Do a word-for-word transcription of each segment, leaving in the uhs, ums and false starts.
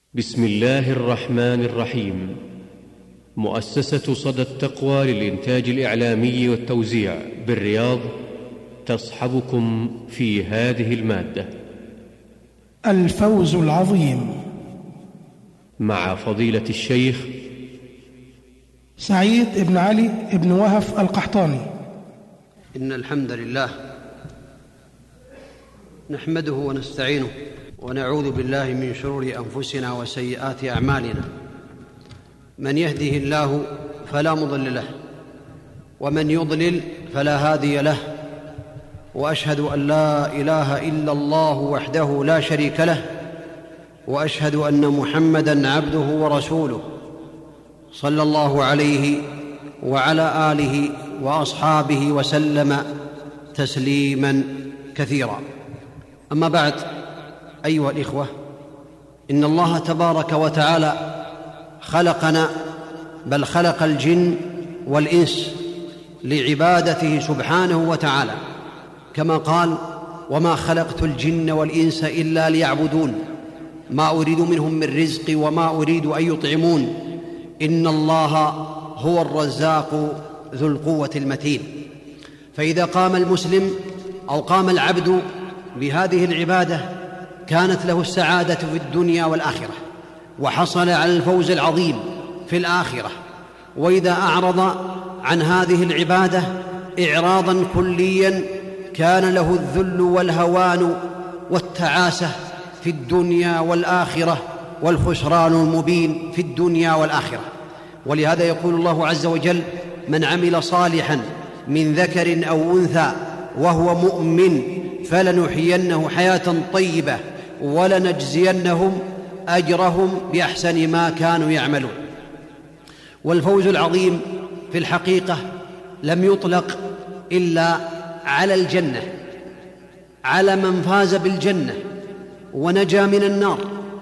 بسم الله الرحمن الرحيم. مؤسسة صدى التقوى للإنتاج الإعلامي والتوزيع بالرياض تصحبكم في هذه المادة. الفوز العظيم مع فضيلة الشيخ سعيد بن علي بن وهف القحطاني. إن الحمد لله نحمده ونستعينه ونعوذ بالله من شرور أنفسنا وسيئات أعمالنا. من يهده الله فلا مضل له ومن يضلل فلا هادي له، وأشهد أن لا إله إلا الله وحده لا شريك له، وأشهد أن محمدًا عبده ورسوله صلى الله عليه وعلى آله وأصحابه وسلم تسليماً كثيرا. أما بعد، أيها الإخوة، إن الله تبارك وتعالى خلقنا، بل خلق الجن والإنس لعبادته سبحانه وتعالى، كما قال: وما خلقت الجن والإنس إلا ليعبدون ما أريد منهم من رزق وما أريد أن يطعمون إن الله هو الرزاق ذو القوة المتين. فإذا قام المسلم أو قام العبد بهذه العبادة كانت له السعادة في الدنيا والآخرة، وحصل على الفوز العظيم في الآخرة. وإذا أعرض عن هذه العبادة إعراضاً كلياً كان له الذل والهوان والتعاسة في الدنيا والآخرة، والخسران المبين في الدنيا والآخرة. ولهذا يقول الله عز وجل: من عمل صالحاً من ذكر أو أنثى وهو مؤمن فلنحيينه حياة طيبة ولنجزينهم أجرهم بأحسن ما كانوا يعملون. والفوز العظيم في الحقيقة لم يطلق إلا على الجنة، على من فاز بالجنة ونجا من النار،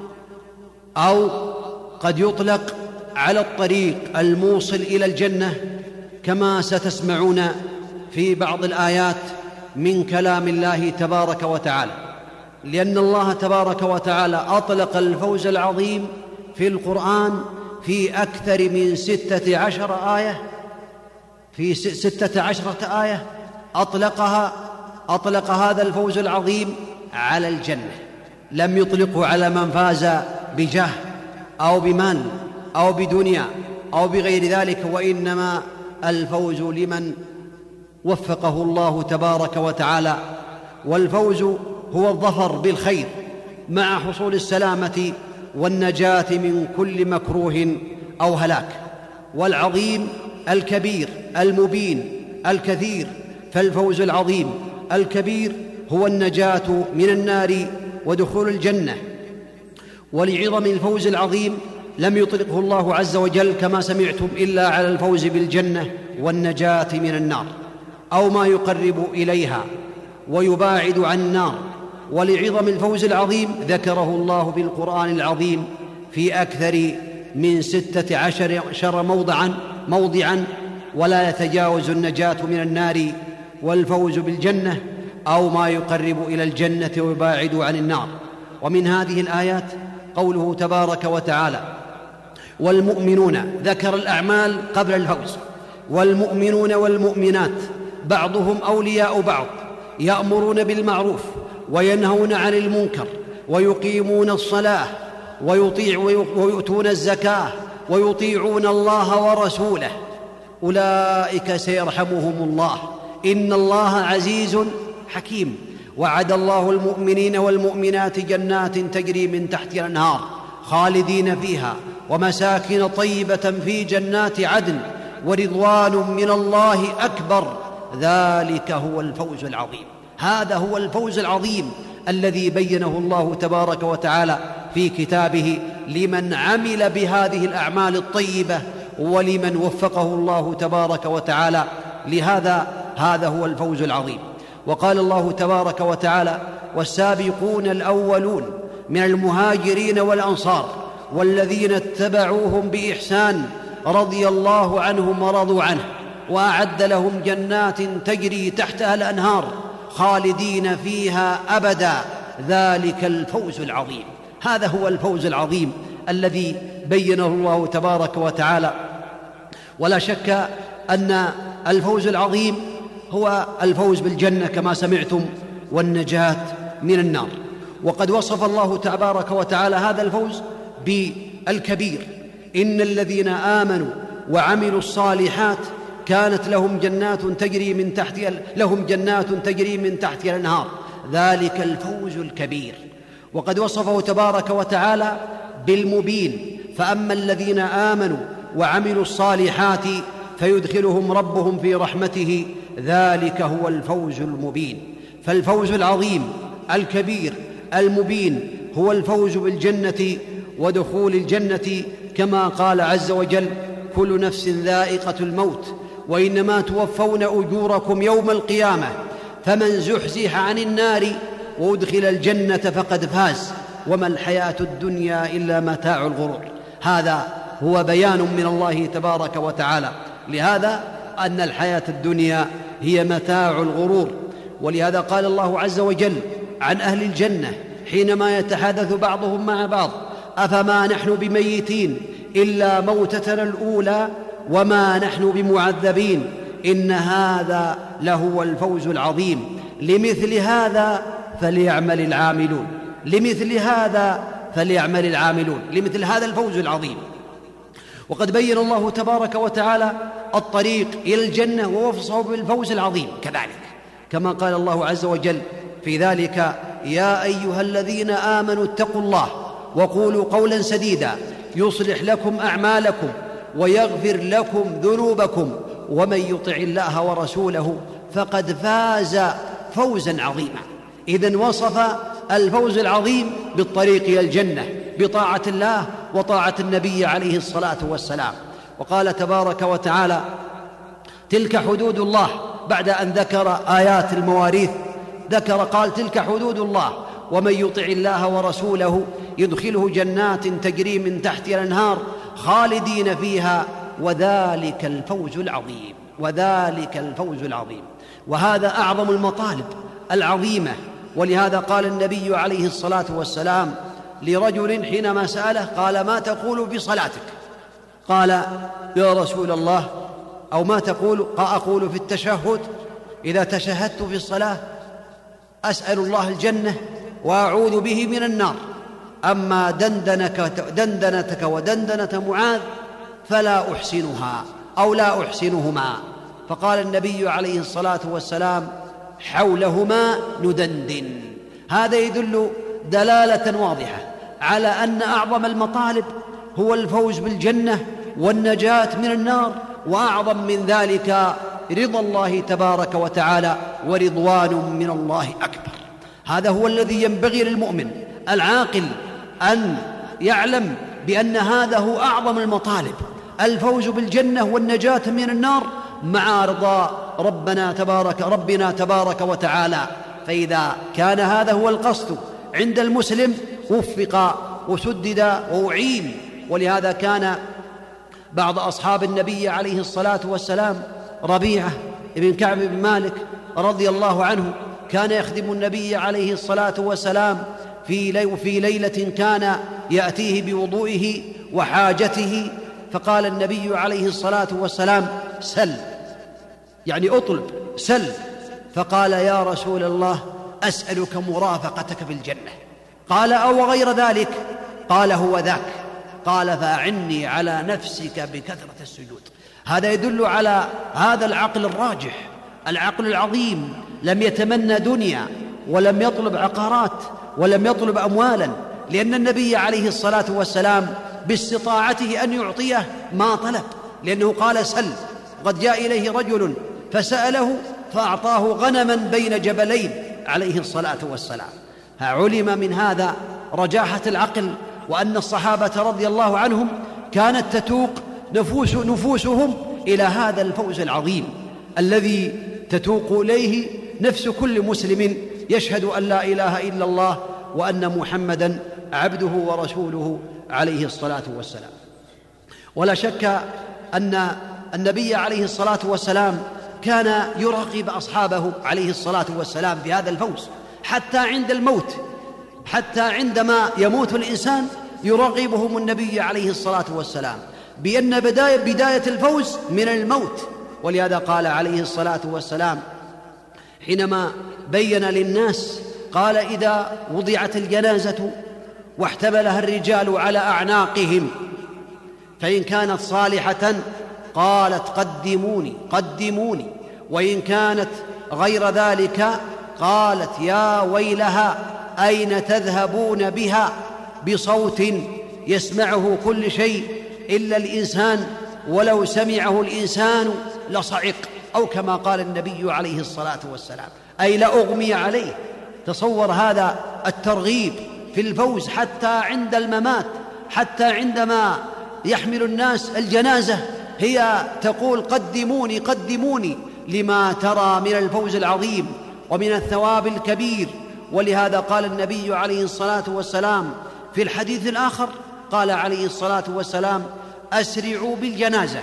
أو قد يطلق على الطريق الموصل إلى الجنة، كما ستسمعون في بعض الآيات من كلام الله تبارك وتعالى. لأن الله تبارك وتعالى أطلق الفوز العظيم في القرآن في أكثر من ستة عشر آية، في ستة عشرة آية أطلقها أطلق هذا الفوز العظيم على الجنة، لم يطلقه على من فاز بجاه أو بمال أو بدنيا أو بغير ذلك، وإنما الفوز لمن وفقه الله تبارك وتعالى. والفوز هو الظفر بالخير مع حصول السلامة والنجاة من كل مكروه أو هلاك. والعظيم الكبير المبين الكثير، فالفوز العظيم الكبير هو النجاة من النار ودخول الجنة. ولعظم الفوز العظيم لم يطلقه الله عز وجل كما سمعتم إلا على الفوز بالجنة والنجاة من النار، أو ما يقرب إليها ويباعد عن النار. ولعظم الفوز العظيم ذكره الله بالقرآن العظيم في أكثر من ستة عشر موضعاً موضعاً ولا يتجاوز النجاة من النار والفوز بالجنة أو ما يقرب إلى الجنة ويباعد عن النار. ومن هذه الآيات قوله تبارك وتعالى: والمؤمنون، ذكر الأعمال قبل الفوز. والمؤمنون والمؤمنات بعضهم أولياء بعض، يأمرون بالمعروف وينهون عن المنكر ويقيمون الصلاة ويطيع ويؤتون الزكاة ويطيعون الله ورسوله، أولئك سيرحمهم الله إن الله عزيز حكيم. وعد الله المؤمنين والمؤمنات جنات تجري من تحتها الأنهار خالدين فيها ومساكن طيبة في جنات عدن ورضوان من الله أكبر، ذلك هو الفوز العظيم. هذا هو الفوز العظيم الذي بينه الله تبارك وتعالى في كتابه لمن عمل بهذه الأعمال الطيبة ولمن وفقه الله تبارك وتعالى لهذا. هذا هو الفوز العظيم. وقال الله تبارك وتعالى: والسابقون الأولون من المهاجرين والأنصار والذين اتبعوهم بإحسان رضي الله عنهم ورضوا عنه وأعد لهم جنات تجري تحتها الأنهار خالدين فيها أبدا، ذلك الفوز العظيم. هذا هو الفوز العظيم الذي بينه الله تبارك وتعالى. ولا شك أن الفوز العظيم هو الفوز بالجنة كما سمعتم، والنجاة من النار. وقد وصف الله تبارك وتعالى هذا الفوز بالكبير: إن الذين آمنوا وعملوا الصالحات كانت لهم جنات تجري من تحتها لهم جنات تجري من تحتها الأنهار، ذلك الفوز الكبير. وقد وصفه تبارك وتعالى بالمبين: فأما الذين آمنوا وعملوا الصالحات فيدخلهم ربهم في رحمته، ذلك هو الفوز المبين. فالفوز العظيم الكبير المبين هو الفوز بالجنة ودخول الجنة، كما قال عز وجل: كل نفس ذائقة الموت وإنما توفون أجوركم يوم القيامة فمن زحزح عن النار وأدخل الجنة فقد فاز وما الحياة الدنيا إلا متاع الغرور. هذا هو بيان من الله تبارك وتعالى لهذا أن الحياة الدنيا هي متاع الغرور. ولهذا قال الله عز وجل عن أهل الجنة حينما يتحدث بعضهم مع بعض: أفما نحن بميتين إلا موتتنا الأولى وما نحن بمعذبين إن هذا لهو الفوز العظيم. لمثل هذا فليعمل العاملون لمثل هذا فليعمل العاملون لمثل هذا الفوز العظيم. وقد بين الله تبارك وتعالى الطريق إلى الجنة ووصفه بالفوز العظيم كذلك، كما قال الله عز وجل في ذلك: يا أيها الذين آمنوا اتقوا الله وقولوا قولا سديدا يصلح لكم أعمالكم ويغفر لكم ذنوبكم ومن يطع الله ورسوله فقد فاز فوزا عظيما. إذن وصف الفوز العظيم بالطريق إلى الجنة بطاعة الله وطاعة النبي عليه الصلاة والسلام. وقال تبارك وتعالى: تلك حدود الله، بعد أن ذكر آيات المواريث ذكر قال: تلك حدود الله ومن يطع الله ورسوله يدخله جنات تجري من تحتها الأنهار خالدين فيها وذلك الفوز العظيم وذلك الفوز العظيم. وهذا أعظم المطالب العظيمة. ولهذا قال النبي عليه الصلاة والسلام لرجل حينما سأله قال: ما تقول في صلاتك؟ قال: يا رسول الله، أو ما تقول؟ قال: أقول في التشهد إذا تشهدت في الصلاة أسأل الله الجنة وأعوذ به من النار، أما دندنك دندنتك ودندنة معاذ فلا أحسنها أو لا أحسنهما. فقال النبي عليه الصلاة والسلام: حولهما ندندن. هذا يدل دلالة واضحة على أن أعظم المطالب هو الفوز بالجنة والنجاة من النار، وأعظم من ذلك رضا الله تبارك وتعالى ورضوان من الله أكبر. هذا هو الذي ينبغي للمؤمن العاقل أن يعلم بأن هذا هو أعظم المطالب، الفوز بالجنة والنجاة من النار مع رضا ربنا تبارك ربنا تبارك وتعالى. فإذا كان هذا هو القصد عند المسلم وفق وسدد وأعين. ولهذا كان بعض أصحاب النبي عليه الصلاة والسلام ربيعة بن كعب بن مالك رضي الله عنه كان يخدم النبي عليه الصلاة والسلام في لي في ليلة كان يأتيه بوضوئه وحاجته، فقال النبي عليه الصلاة والسلام: سل، يعني أطلب، سل. فقال: يا رسول الله، أسألك مرافقتك في الجنة. قال: أو غير ذلك؟ قال: هو ذاك. قال: فأعني على نفسك بكثرة السجود. هذا يدل على هذا العقل الراجح، العقل العظيم، لم يتمنى دنيا ولم يطلب عقارات ولم يطلب أموالا، لأن النبي عليه الصلاة والسلام باستطاعته أن يعطيه ما طلب، لأنه قال: سل. وقد جاء إليه رجل فسأله فأعطاه غنما بين جبلين عليه الصلاة والسلام. علم من هذا رجاحة العقل، وأن الصحابة رضي الله عنهم كانت تتوق نفوس نفوسهم إلى هذا الفوز العظيم الذي تتوق إليه نفس كل مسلم يشهد أن لا إله إلا الله وأن محمدًا عبده ورسوله عليه الصلاة والسلام. ولا شك أن النبي عليه الصلاة والسلام كان يراقب أصحابه عليه الصلاة والسلام في هذا الفوز، حتى عند الموت، حتى عندما يموت الإنسان يرغبهم النبي عليه الصلاة والسلام بأن بداية, بداية الفوز من الموت. ولهذا قال عليه الصلاة والسلام حينما بين للناس قال: إذا وضعت الجنازة واحتملها الرجال على أعناقهم فإن كانت صالحة قالت قدموني قدموني، وإن كانت غير ذلك قالت يا ويلها أين تذهبون بها، بصوت يسمعه كل شيء إلا الإنسان، ولو سمعه الإنسان لصعق، أو كما قال النبي عليه الصلاة والسلام أي لأغمي عليه. تصور هذا الترغيب في الفوز حتى عند الممات، حتى عندما يحمل الناس الجنازة هي تقول قدموني قدموني، لما ترى من الفوز العظيم ومن الثواب الكبير. ولهذا قال النبي عليه الصلاة والسلام في الحديث الآخر، قال عليه الصلاة والسلام: أسرعوا بالجنازة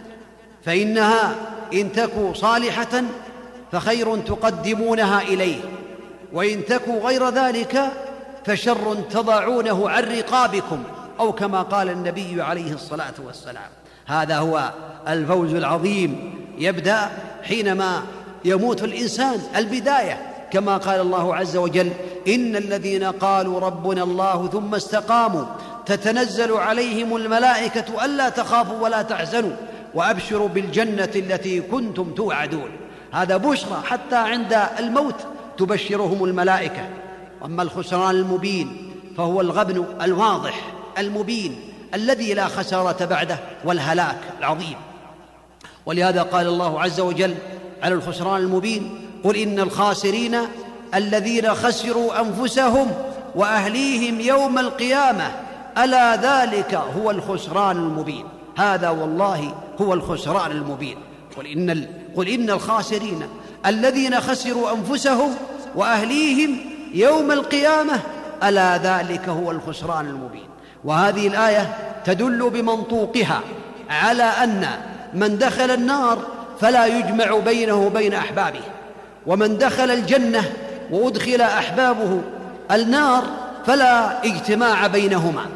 فإنها إن تكو صالحة فخير تقدمونها إليه، وإن تكو غير ذلك فشر تضعونه عن رقابكم، أو كما قال النبي عليه الصلاة والسلام. هذا هو الفوز العظيم، يبدأ حينما يموت الإنسان، البداية كما قال الله عز وجل: إن الذين قالوا ربنا الله ثم استقاموا تتنزل عليهم الملائكة ألا تخافوا ولا تحزنوا وأبشروا بالجنة التي كنتم توعدون. هذا بشرى حتى عند الموت تبشرهم الملائكة. أما الخسران المبين فهو الغبن الواضح المبين الذي لا خسارة بعده، والهلاك العظيم. ولهذا قال الله عز وجل على الخسران المبين: قل إن الخاسرين الذين خسروا أنفسهم وأهليهم يوم القيامة ألا ذلك هو الخسران المبين. هذا والله هو الخسران المبين. قل إن, قل إن الخاسرين الذين خسروا أنفسهم وأهليهم يوم القيامة ألا ذلك هو الخسران المبين. وهذه الآية تدل بمنطوقها على أن من دخل النار فلا يجمع بينه وبين أحبابه، ومن دخل الجنة وأدخل أحبابه النار فلا اجتماع بينهما،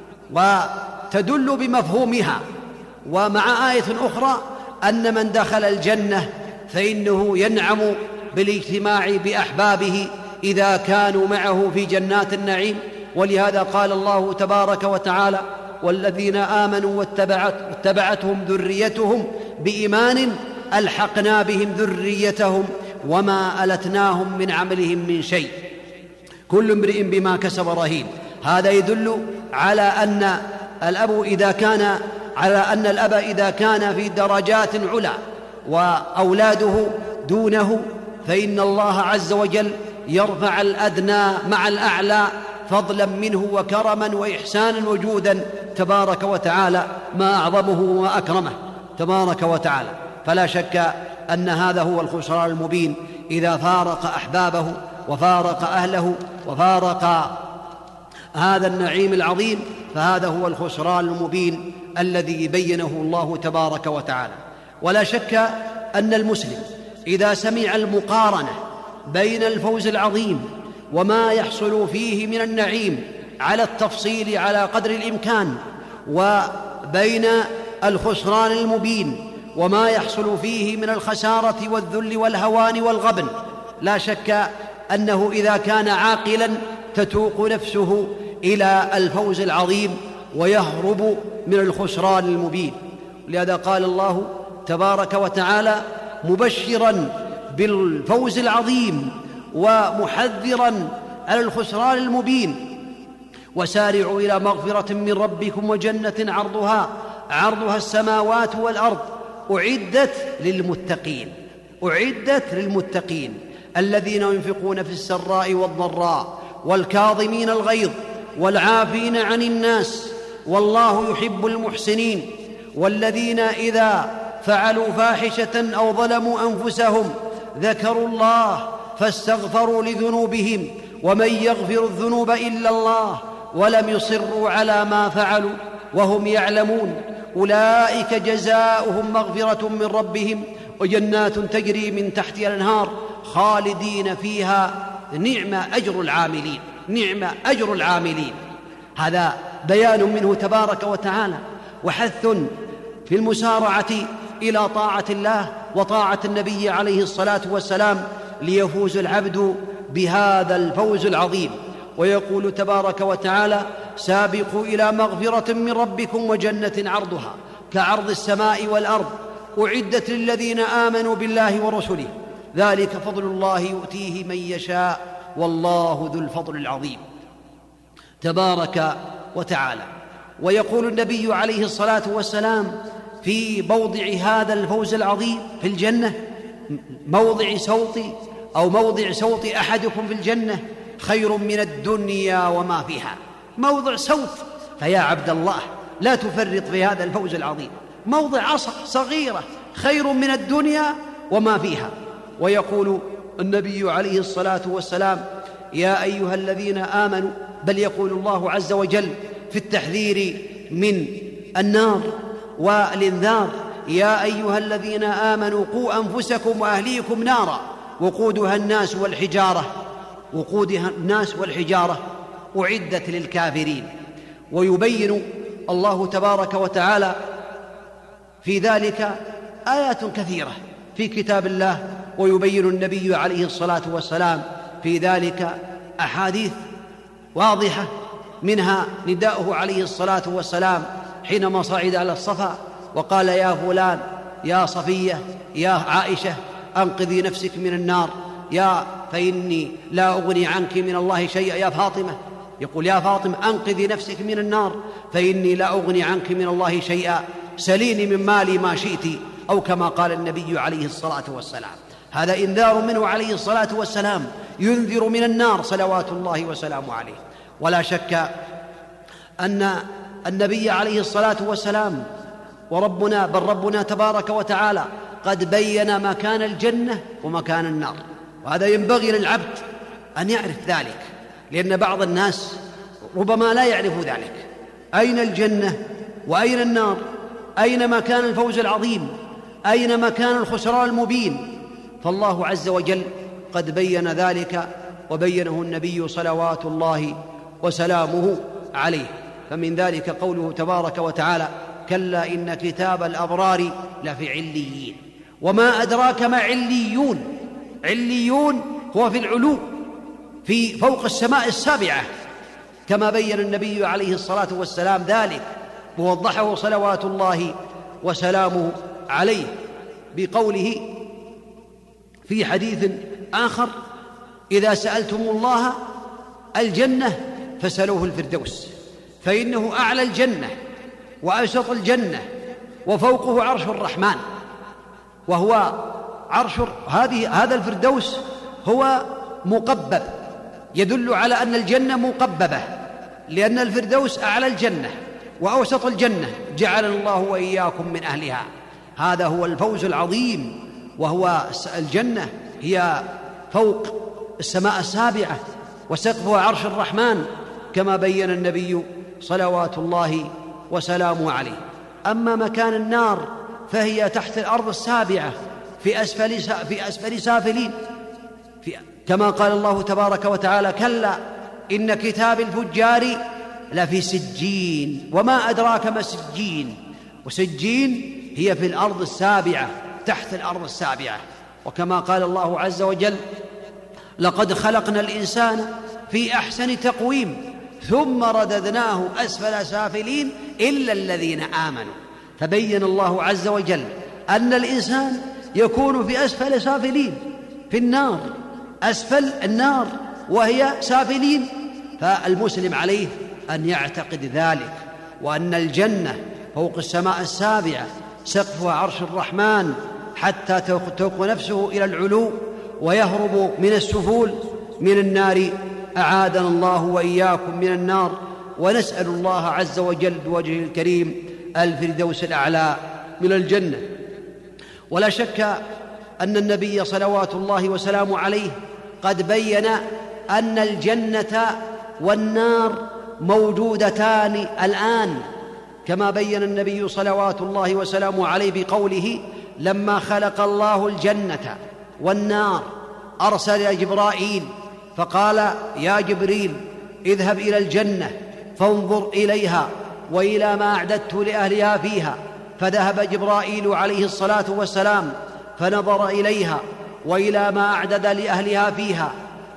وتدل بمفهومها. ومع آية أخرى أن من دخل الجنة فإنه ينعم بالاجتماع بأحبابه إذا كانوا معه في جنات النعيم. ولهذا قال الله تبارك وتعالى: والذين آمنوا واتبعت واتبعتهم ذريتهم بإيمان ألحقنا بهم ذريتهم وما ألتناهم من عملهم من شيء كل امرئ بما كسب رهين. هذا يدل على أن الأب إذا كان على أن الأب إذا كان في درجات علا وأولاده دونه فإن الله عز وجل يرفع الأدنى مع الأعلى فضلا منه وكرما وإحسانا وجودا تبارك وتعالى، ما أعظمه وما أكرمه تبارك وتعالى. فلا شك أن هذا هو الخسران المبين إذا فارق أحبابه وفارق أهله وفارق هذا النعيم العظيم، فهذا هو الخسران المبين الذي بينه الله تبارك وتعالى. ولا شك أن المسلم إذا سمع المقارنة بين الفوز العظيم وما يحصل فيه من النعيم على التفصيل على قدر الإمكان، وبين الخسران المبين وما يحصل فيه من الخسارة والذل والهوان والغبن، لا شك أنه إذا كان عاقلا تتوق نفسه إلى الفوز العظيم ويهرب من الخسران المبين. لهذا قال الله تبارك وتعالى مبشرا بالفوز العظيم ومحذرا على الخسران المبين: وسارعوا إلى مغفرة من ربكم وجنة عرضها عرضها السماوات والأرض أعدت للمتقين أعدت للمتقين الذين ينفقون في السراء والضراء والكاظمين الغيظ والعافين عن الناس والله يحب المحسنين، والذين إذا فعلوا فاحشة أو ظلموا أنفسهم ذكروا الله فاستغفروا لذنوبهم ومن يغفر الذنوب إلا الله ولم يصروا على ما فعلوا وهم يعلمون أولئك جزاؤهم مغفرة من ربهم وجنات تجري من تحتها الأنهار خالدين فيها نعم أجر العاملين نعم أجر العاملين. هذا بيان منه تبارك وتعالى وحث في المسارعة إلى طاعة الله وطاعة النبي عليه الصلاة والسلام ليفوز العبد بهذا الفوز العظيم. ويقول تبارك وتعالى: سابقوا إلى مغفرة من ربكم وجنة عرضها كعرض السماء والأرض أعدت للذين آمنوا بالله ورسله ذلك فضل الله يؤتيه من يشاء والله ذو الفضل العظيم تبارك وتعالى. ويقول النبي عليه الصلاة والسلام في موضع هذا الفوز العظيم في الجنة: موضع سوط أو موضع سوط أحدكم في الجنة خير من الدنيا وما فيها. موضع سوط، فيا عبد الله لا تفرط في هذا الفوز العظيم. موضع عصا صغيرة خير من الدنيا وما فيها. ويقول النبي عليه الصلاة والسلام: يا أيها الذين آمنوا، بل يقول الله عز وجل في التحذير من النار والإنذار: يا أيها الذين آمنوا قوا أنفسكم وأهليكم نارا وقودها الناس والحجارة وقودها الناس والحجارة أعدت للكافرين. ويبين الله تبارك وتعالى في ذلك آيات كثيرة في كتاب الله، ويبين النبي عليه الصلاة والسلام في ذلك أحاديث واضحة، منها نداؤه عليه الصلاة والسلام حينما صعد على الصفا وقال: يا فلان، يا صفية، يا عائشة، أنقذي نفسك من النار، يا فإني لا أغني عنك من الله شيئا. يا فاطمة، يقول: يا فاطمة أنقذي نفسك من النار فإني لا أغني عنك من الله شيئا، سليني من مالي ما شئت، أو كما قال النبي عليه الصلاة والسلام. هذا إنذار منه عليه الصلاة والسلام، ينذر من النار صلوات الله وسلامه عليه. ولا شك أن النبي عليه الصلاة والسلام وربنا بل ربنا تبارك وتعالى قد بين مكان الجنة ومكان النار، وهذا ينبغي للعبد أن يعرف ذلك، لأن بعض الناس ربما لا يعرف ذلك. أين الجنة وأين النار؟ أين مكان الفوز العظيم؟ أين مكان الخسران المبين؟ فالله عز وجل قد بين ذلك وبينه النبي صلوات الله وسلامه عليه. فمن ذلك قوله تبارك وتعالى: كلا إن كتاب الأبرار لفي عليين. وما أدراك ما عليون؟ عليون هو في العلو، في فوق السماء السابعة، كما بين النبي عليه الصلاة والسلام ذلك ووضحه صلوات الله وسلامه عليه بقوله في حديث آخر: إذا سألتم الله الجنة فسألوه الفردوس، فإنه أعلى الجنة وأوسط الجنة وفوقه عرش الرحمن. وهو عرش هذه هذا الفردوس هو مقبب، يدل على أن الجنة مقببة، لأن الفردوس أعلى الجنة وأوسط الجنة، جعلنا الله وإياكم من أهلها. هذا هو الفوز العظيم، وهو الجنة هي فوق السماء السابعة وسقفها عرش الرحمن، كما بين النبي صلوات الله وسلامه عليه. أما مكان النار فهي تحت الأرض السابعة في أسفل في أسفل سافلين، في كما قال الله تبارك وتعالى: كلا إن كتاب الفجار لفي سجين. وما أدراك ما سجين؟ وسجين هي في الأرض السابعة، تحت الأرض السابعة. وكما قال الله عز وجل: لقد خلقنا الإنسان في أحسن تقويم ثم رددناه أسفل سافلين إلا الذين آمنوا. فبين الله عز وجل أن الإنسان يكون في أسفل سافلين، في النار، أسفل النار وهي سافلين. فالمسلم عليه أن يعتقد ذلك، وأن الجنة فوق السماء السابعة سقفها عرش الرحمن، حتى توق نفسه إلى العلو ويهرب من السفول من النار. أعاذنا الله وإياكم من النار، ونسأل الله عز وجل بوجهه الكريم الفردوس الأعلى من الجنة. ولا شك أن النبي صلوات الله وسلامه عليه قد بين أن الجنة والنار موجودتان الآن، كما بين النبي صلوات الله وسلامه عليه بقوله: لما خلق الله الجنة والنار أرسل جبرائيل فقال: يا جبريل اذهب إلى الجنة فانظر إليها وإلى ما أعددت لأهلها فيها. فذهب جبرائيل عليه الصلاة والسلام فنظر إليها وإلى ما أعدد لأهلها فيها،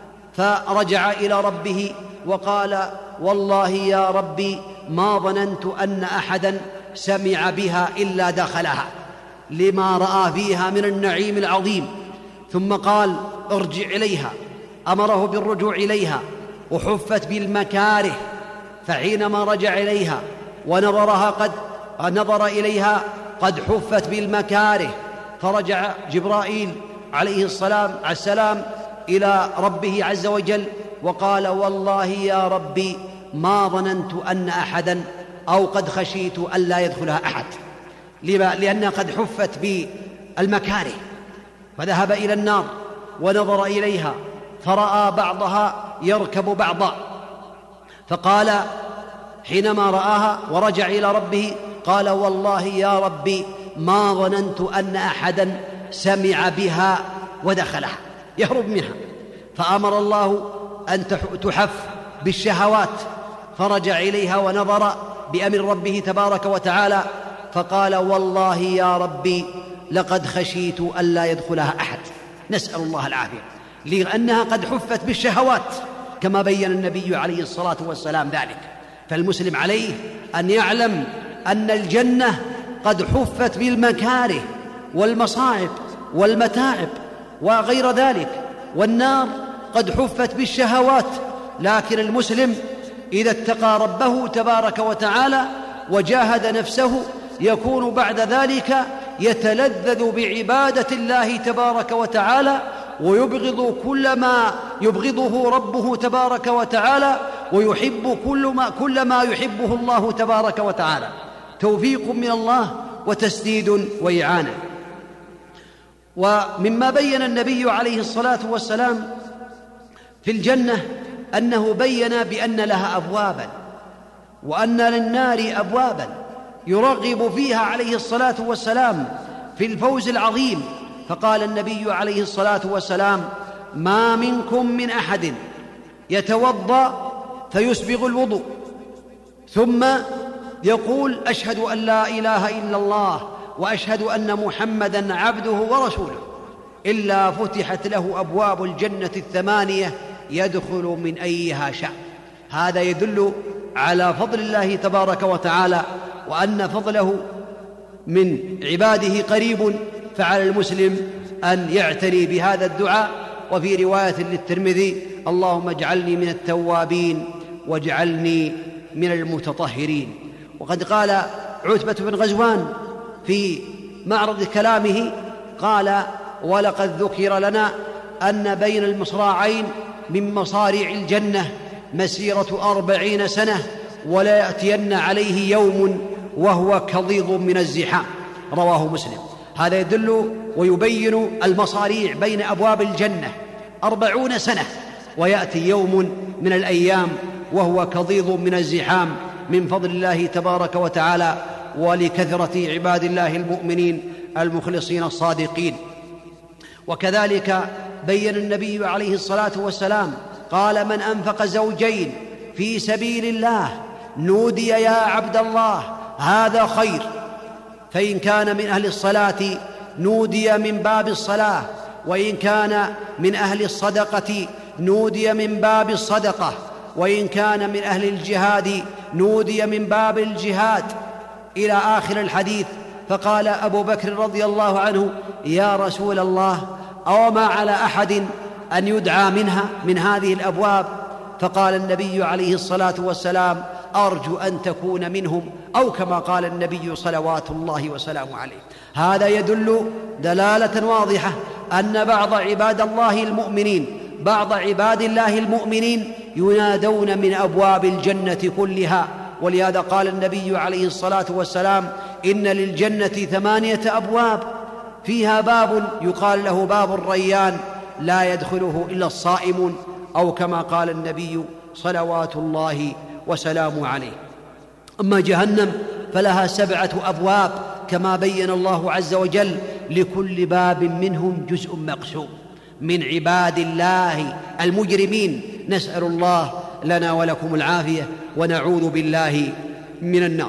فرجع إلى ربه وقال: والله يا ربي ما ظننت أن أحدا سمع بها إلا دخلها، لما رأى فيها من النعيم العظيم. ثم قال: ارجع إليها، أمره بالرجوع إليها، وحفت بالمكاره. فحينما رجع إليها ونظرها قد نظر إليها قد حفت بالمكاره، فرجع جبرائيل عليه السلام السلام إلى ربه عز وجل وقال: والله يا ربي ما ظننت أن أحدا أو قد خشيت أن لا يدخلها أحد، لأنها قد حفت بالمكاره. فذهب إلى النار ونظر إليها فرأى بعضها يركب بعضا، فقال حينما رآها ورجع إلى ربه قال: والله يا ربي ما ظننت أن أحدا سمع بها ودخلها، يهرب منها. فأمر الله أن تحف بالشهوات، فرجع إليها ونظر بأمر ربه تبارك وتعالى فقال: والله يا ربي لقد خشيت أن لا يدخلها أحد. نسأل الله العافية، لأنها قد حفت بالشهوات كما بين النبي عليه الصلاة والسلام ذلك. فالمسلم عليه أن يعلم أن الجنة قد حفت بالمكاره والمصائب والمتاعب وغير ذلك، والنار قد حفت بالشهوات. لكن المسلم إذا اتقى ربه تبارك وتعالى وجاهد نفسه يكون بعد ذلك يتلذذ بعبادة الله تبارك وتعالى، ويبغض كل ما يبغضه ربه تبارك وتعالى، ويحب كل ما, كل ما يحبه الله تبارك وتعالى. توفيق من الله وتسديد وإعانة. ومما بين النبي عليه الصلاة والسلام في الجنة أنه بين بأن لها أبوابا، وأن للنار أبوابا يرغب فيها عليه الصلاة والسلام في الفوز العظيم. فقال النبي عليه الصلاة والسلام: ما منكم من أحد يتوضأ فيسبغ الوضوء ثم يقول: أشهد أن لا إله إلا الله وأشهد أن محمدًا عبده ورسوله، إلا فتحت له أبواب الجنة الثمانية يدخل من أيها شاء. هذا يدل على فضل الله تبارك وتعالى، وأن فضله من عباده قريب. فعلى المسلم أن يعتني بهذا الدعاء. وفي رواية للترمذي: اللهم اجعلني من التوابين واجعلني من المتطهرين. وقد قال عتبة بن غزوان في معرض كلامه قال: ولقد ذكر لنا أن بين المصراعين من مصاريع الجنة مسيرة أربعين سنة، ولا يأتين عليه يوم وهو كضيض من الزحام. رواه مسلم. هذا يدل ويبين المصاريع بين أبواب الجنة أربعون سنة، ويأتي يوم من الأيام وهو كضيض من الزحام، من فضل الله تبارك وتعالى ولكثرة عباد الله المؤمنين المخلصين الصادقين. وكذلك بين النبي عليه الصلاة والسلام قال: من أنفق زوجين في سبيل الله نودي يا عبد الله هذا خير، فإن كان من أهل الصلاة نودي من باب الصلاة، وإن كان من أهل الصدقة نودي من باب الصدقة، وإن كان من أهل الجهاد نودي من باب الجهاد، إلى آخر الحديث. فقال أبو بكر رضي الله عنه: يا رسول الله، أو ما على أحد أن يدعى منها من هذه الأبواب؟ فقال النبي عليه الصلاة والسلام: أرجو أن تكون منهم، أو كما قال النبي صلوات الله وسلامه عليه. هذا يدل دلالة واضحة أن بعض عباد الله المؤمنين بعض عباد الله المؤمنين ينادون من أبواب الجنة كلها. ولهذا قال النبي عليه الصلاة والسلام: إن للجنة ثمانية أبواب، فيها باب يقال له باب الريان لا يدخله إلا الصائمون، أو كما قال النبي صلوات الله وسلامه عليه. أما جهنم فلها سبعة أبواب كما بين الله عز وجل، لكل باب منهم جزء مقسوم من عباد الله المجرمين. نسأل الله لنا ولكم العافية، ونعوذ بالله من النار.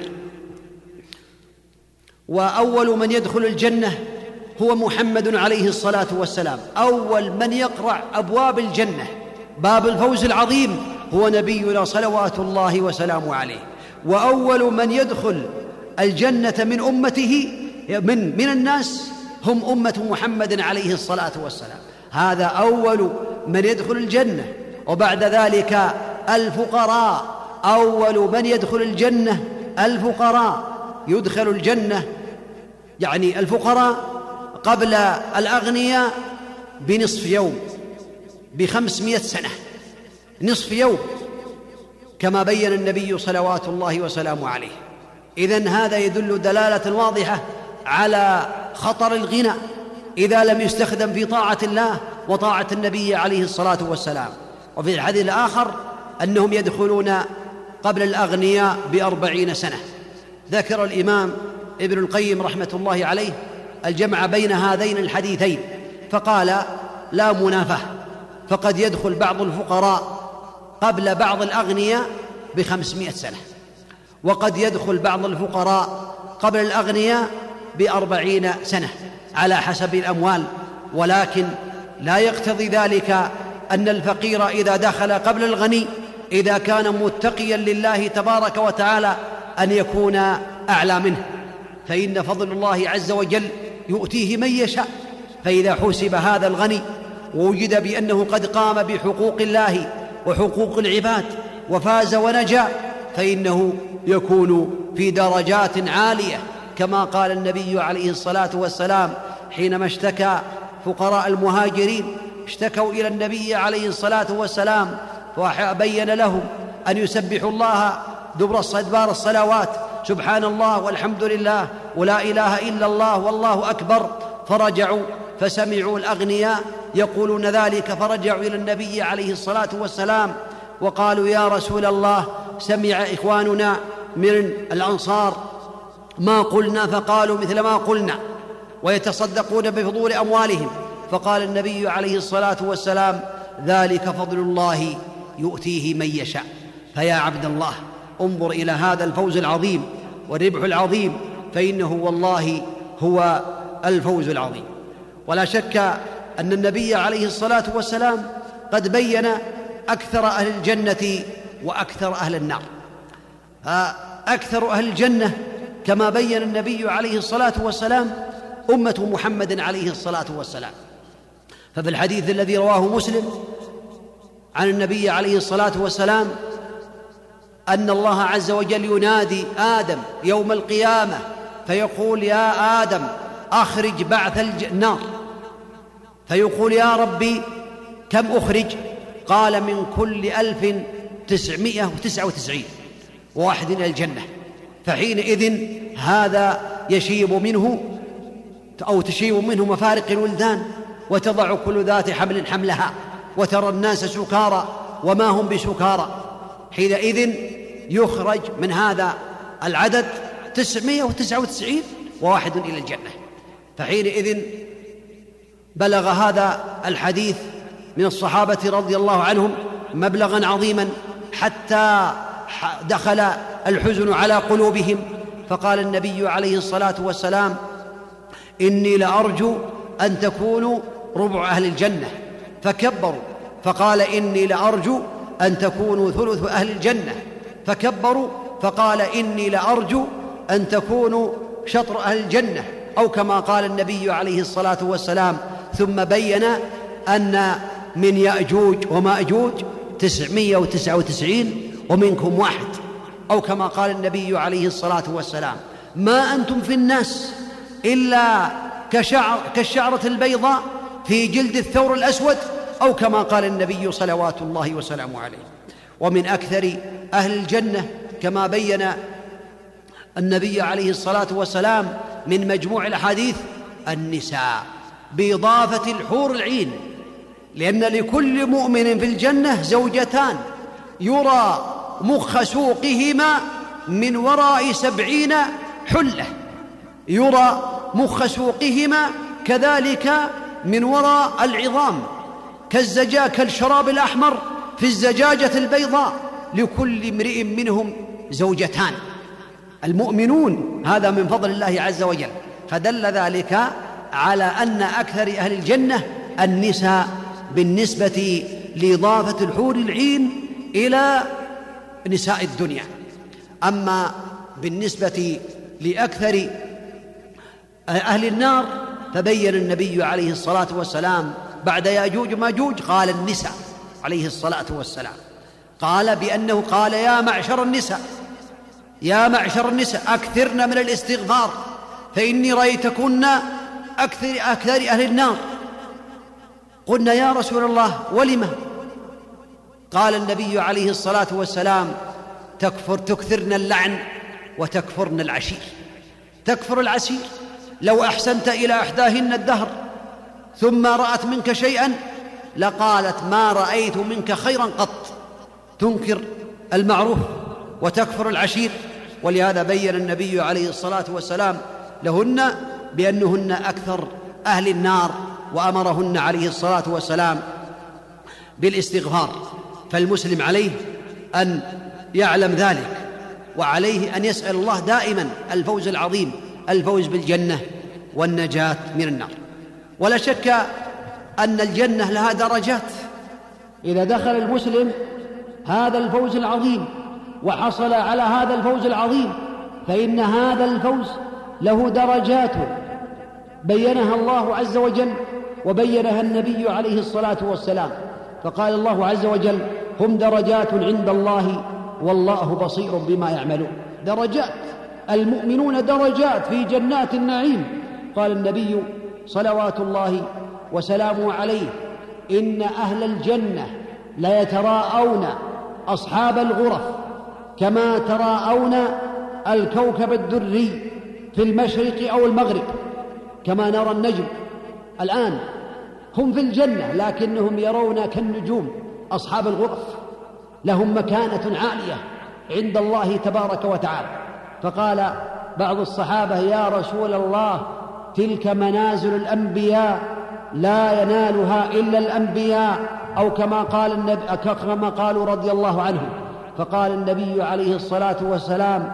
وأول من يدخل الجنة هو محمد عليه الصلاة والسلام. أول من يقرع أبواب الجنة باب الفوز العظيم هو نبينا صلوات الله وسلامه عليه. وأول من يدخل الجنة من أمته من, من الناس هم أمة محمد عليه الصلاة والسلام. هذا أول من يدخل الجنة. وبعد ذلك الفقراء، أول من يدخل الجنة الفقراء. يدخل الجنة يعني الفقراء قبل الأغنياء بنصف يوم، بخمسمائة سنة، نصف يوم، كما بين النبي صلوات الله وسلامه عليه. إذن هذا يدل دلالة واضحة على خطر الغنى إذا لم يستخدم في طاعة الله وطاعة النبي عليه الصلاة والسلام. وفي الحديث الآخر أنهم يدخلون قبل الأغنياء بأربعين سنة. ذكر الإمام ابن القيم رحمة الله عليه الجمع بين هذين الحديثين فقال: لا منافاة، فقد يدخل بعض الفقراء قبل بعض الأغنياء بخمسمائة سنة، وقد يدخل بعض الفقراء قبل الأغنياء بأربعين سنة على حسب الأموال. ولكن لا يقتضي ذلك أن الفقير إذا دخل قبل الغني إذا كان متقيا لله تبارك وتعالى أن يكون أعلى منه، فإن فضل الله عز وجل يؤتيه من يشاء. فإذا حسب هذا الغني ووجد بأنه قد قام بحقوق الله وحقوق العباد وفاز ونجا، فإنه يكون في درجات عالية، كما قال النبي عليه الصلاة والسلام حينما اشتكى فقراء المهاجرين، اشتكوا إلى النبي عليه الصلاة والسلام فبين لهم أن يسبحوا الله دبر أدبار الصلوات، سبحان الله والحمد لله ولا إله إلا الله والله أكبر. فرجعوا فسمعوا الأغنياء يقولون ذلك، فرجعوا إلى النبي عليه الصلاة والسلام وقالوا: يا رسول الله، سمع إخواننا من الأنصار ما قلنا فقالوا مثل ما قلنا ويتصدقون بفضول أموالهم. فقال النبي عليه الصلاة والسلام: ذلك فضل الله يؤتيه من يشاء. فيا عبد الله، انظر إلى هذا الفوز العظيم والربح العظيم، فإنه والله هو الفوز العظيم. ولا شك أن النبي عليه الصلاة والسلام قد بين أكثر أهل الجنة وأكثر أهل النار. أكثر أهل الجنة كما بين النبي عليه الصلاة والسلام أمة محمد عليه الصلاة والسلام. ففي الحديث الذي رواه مسلم عن النبي عليه الصلاة والسلام أن الله عز وجل ينادي آدم يوم القيامة فيقول: يا آدم أخرج بعث النار. فيقول: يا ربي كم أخرج؟ قال: من كل ألف تسعمائة وتسعة وتسعين واحد إلى الجنة. فحينئذ هذا يشيب منه أو تشيب منه مفارق الولدان، وتضع كل ذات حمل حملها، وترى الناس سكارى وما هم بسكارى. حينئذ يخرج من هذا العدد تسعمائة وتسعة وتسعين وواحد إلى الجنة. فحينئذ بلغ هذا الحديث من الصحابة رضي الله عنهم مبلغا عظيما حتى دخل الحزن على قلوبهم. فقال النبي عليه الصلاة والسلام: إني لأرجو أن تكونوا ربع أهل الجنة. فكبروا. فقال: إني لأرجو أن تكونوا ثلث أهل الجنة. فكبروا. فقال: إني لأرجو أن تكونوا شطر أهل الجنة، أو كما قال النبي عليه الصلاة والسلام. ثم بين أن من يأجوج ومأجوج تسعمائة وتسعة وتسعين ومنكم واحد، أو كما قال النبي عليه الصلاة والسلام: ما أنتم في الناس إلا كشعر كالشعرة البيضاء في جلد الثور الأسود، أو كما قال النبي صلوات الله وسلامه عليه. ومن أكثر أهل الجنة كما بين النبي عليه الصلاة والسلام من مجموع الأحاديث النساء، بإضافة الحور العين، لأن لكل مؤمن في الجنة زوجتان يرى مخ سوقهما من وراء سبعين حلة، يرى مخ سوقهما كذلك من وراء العظام كالزجاج كالشراب الأحمر في الزجاجة البيضاء، لكل امرئ منهم زوجتان. المؤمنون هذا من فضل الله عز وجل، فدل ذلك على أن أكثر أهل الجنة النساء بالنسبة لإضافة الحور العين إلى نساء الدنيا. أما بالنسبة لأكثر أهل النار فبين النبي عليه الصلاة والسلام بعد ياجوج وماجوج قال النساء عليه الصلاة والسلام، قال بأنه قال يا معشر النساء يا معشر النساء أكثرن من الاستغفار فإني رأيتكن أكثر أكثر أهل النار. قلنا يا رسول الله ولم؟ قال النبي عليه الصلاة والسلام تكفر تكثرن اللعن وتكفرن العشير. تكفر العشير لو أحسنت إلى إحداهن الدهر ثم رأت منك شيئا لقالت ما رأيت منك خيرا قط، تنكر المعروف وتكفر العشير. ولهذا بين النبي عليه الصلاة والسلام لهن بأنهن أكثر أهل النار، وأمرهن عليه الصلاة والسلام بالاستغفار. فالمسلم عليه أن يعلم ذلك، وعليه أن يسأل الله دائما الفوز العظيم، الفوز بالجنة والنجاة من النار. ولا شك أن الجنة لها درجات. إذا دخل المسلم هذا الفوز العظيم وحصل على هذا الفوز العظيم فإن هذا الفوز له درجات بينها الله عز وجل وبينها النبي عليه الصلاة والسلام. فقال الله عز وجل هم درجات عند الله والله بصير بما يعملون. درجات، المؤمنون درجات في جنات النعيم. قال النبي صلوات الله وسلامه عليه إن أهل الجنة لا يتراءون أصحاب الغرف كما تراءون الكوكب الدري في المشرق أو المغرب، كما نرى النجم الآن. هم في الجنة لكنهم يرون كالنجوم. أصحاب الغرف لهم مكانة عالية عند الله تبارك وتعالى. فقال بعض الصحابة يا رسول الله تلك منازل الأنبياء لا ينالها إلا الأنبياء، أو كما قال النبي كما قالوا رضي الله عنهم. فقال النبي عليه الصلاة والسلام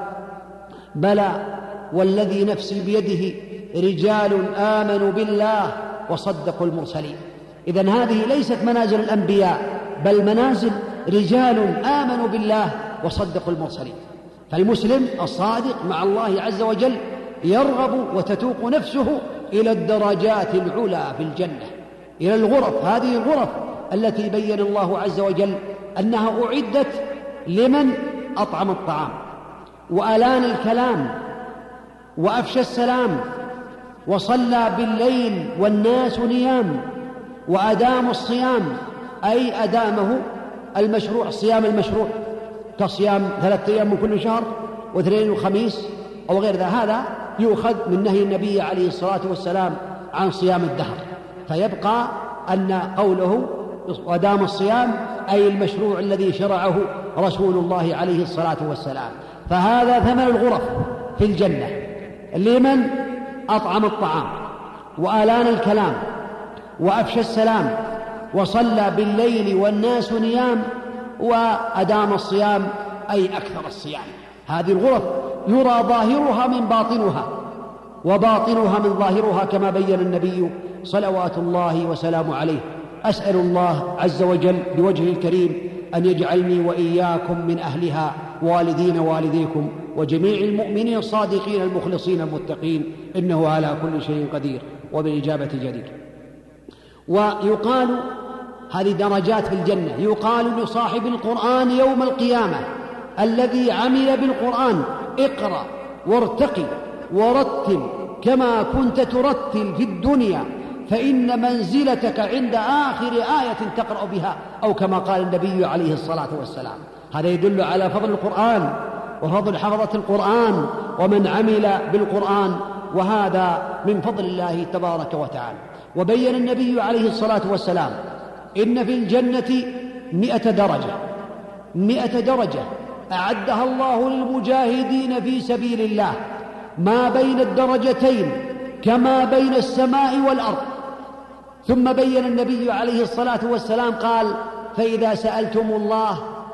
بلى والذي نفسي بيده رجال آمنوا بالله وصدقوا المرسلين. إذن هذه ليست منازل الأنبياء بل منازل رجال آمنوا بالله وصدقوا المرسلين. فالمسلم الصادق مع الله عز وجل يرغب وتتوق نفسه إلى الدرجات العلى في الجنة، إلى الغرف. هذه الغرف التي بين الله عز وجل أنها أعدت لمن أطعم الطعام وألان الكلام وأفشى السلام وصلى بالليل والناس نيام وأدام الصيام، أي أدامه المشروع، الصيام المشروع كصيام ثلاثة أيام من كل شهر واثنين وخميس أو غير ذا. هذا يؤخذ من نهي النبي عليه الصلاة والسلام عن صيام الدهر. فيبقى أن قوله أدام الصيام أي المشروع الذي شرعه رسول الله عليه الصلاة والسلام. فهذا ثمن الغرف في الجنة لمن أطعم الطعام وآلان الكلام وأفشى السلام وصلى بالليل والناس نيام وأدام الصيام أي أكثر الصيام. هذه الغرف يرى ظاهرها من باطنها وباطنها من ظاهرها كما بين النبي صلوات الله وسلامه عليه. أسأل الله عز وجل بوجهه الكريم أن يجعلني وإياكم من أهلها، والدين والديكم وجميع المؤمنين الصادقين المخلصين المتقين، إنه على كل شيء قدير وبالإجابة جدير. ويقال هذه درجات في الجنة، يقال لصاحب القرآن يوم القيامة الذي عمل بالقرآن اقرأ وارتقي ورتل كما كنت ترتل في الدنيا فإن منزلتك عند آخر آية تقرأ بها، أو كما قال النبي عليه الصلاة والسلام. هذا يدل على فضل القرآن وفضل حفظة القرآن ومن عمل بالقرآن، وهذا من فضل الله تبارك وتعالى. وبين النبي عليه الصلاة والسلام إن في الجنة مئة درجة مئة درجة أعدها الله للمجاهدين في سبيل الله، ما بين الدرجتين كما بين السماء والأرض. ثم بين النبي عليه الصلاة والسلام قال فإذا سألتم الله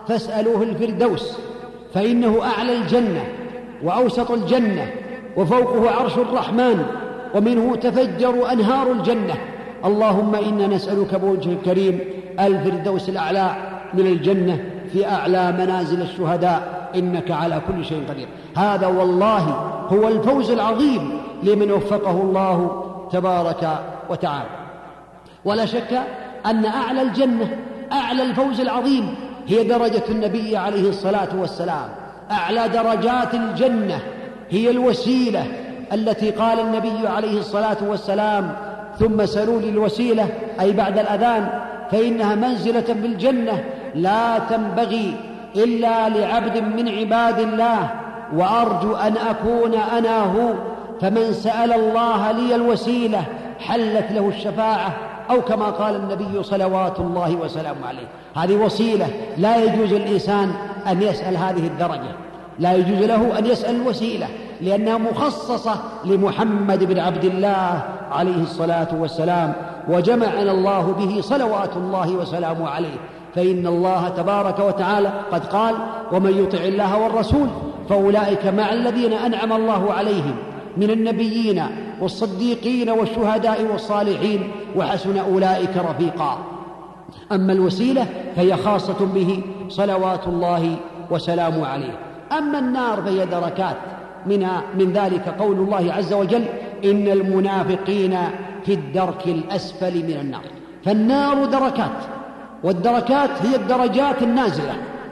فاسألوه الفردوس فإنه أعلى الجنة وأوسط الجنة وفوقه عرش الرحمن ومنه تفجر أنهار الجنة. اللهم إنا نسألك بوجه الكريم الفردوس الأعلى من الجنة في أعلى منازل الشهداء، إنك على كل شيء قدير. هذا والله هو الفوز العظيم لمن وفقه الله تبارك وتعالى. ولا شك أن أعلى الجنة، أعلى الفوز العظيم، هي درجة النبي عليه الصلاة والسلام. أعلى درجات الجنة هي الوسيلة التي قال النبي عليه الصلاة والسلام: ثم سلوا لي الوسيلة، أي بعد الأذان، فإنها منزلة بالجنة لا تنبغي إلا لعبد من عباد الله، وأرجو أن أكون أنا هو، فمن سأل الله لي الوسيلة حلت له الشفاعة، أو كما قال النبي صلوات الله وسلامه عليه. هذه وسيلة، لا يجوز الإنسان أن يسأل هذه الدرجة، لا يجوز له أن يسأل الوسيلة، لأنها مخصصة لمحمد بن عبد الله عليه الصلاة والسلام، وجمعنا الله به صلوات الله وسلامه عليه. فإن الله تبارك وتعالى قد قال: ومن يطع الله والرسول فأولئك مع الذين أنعم الله عليهم من النبيين والصديقين والشهداء والصالحين وحسن أولئك رفيقا. أما الوسيلة فهي خاصة به صلوات الله وسلامه عليه. أما النار فهي دركات، من, من ذلك قول الله عز وجل: إن المنافقين في الدرك الأسفل من النار. فالنار دركات، والدركات هي الدرجات النازلة،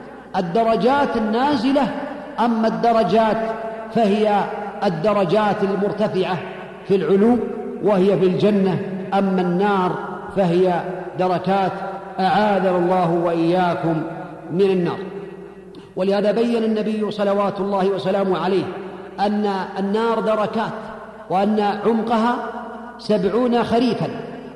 الدرجات النازلة. أما الدرجات فهي الدرجات المرتفعة في العلو وهي في الجنة. أما النار فهي دركات، أعاذنا الله وإياكم من النار. ولهذا بين النبي صلوات الله وسلامه عليه أن النار دركات، وأن عمقها سبعون خريفا.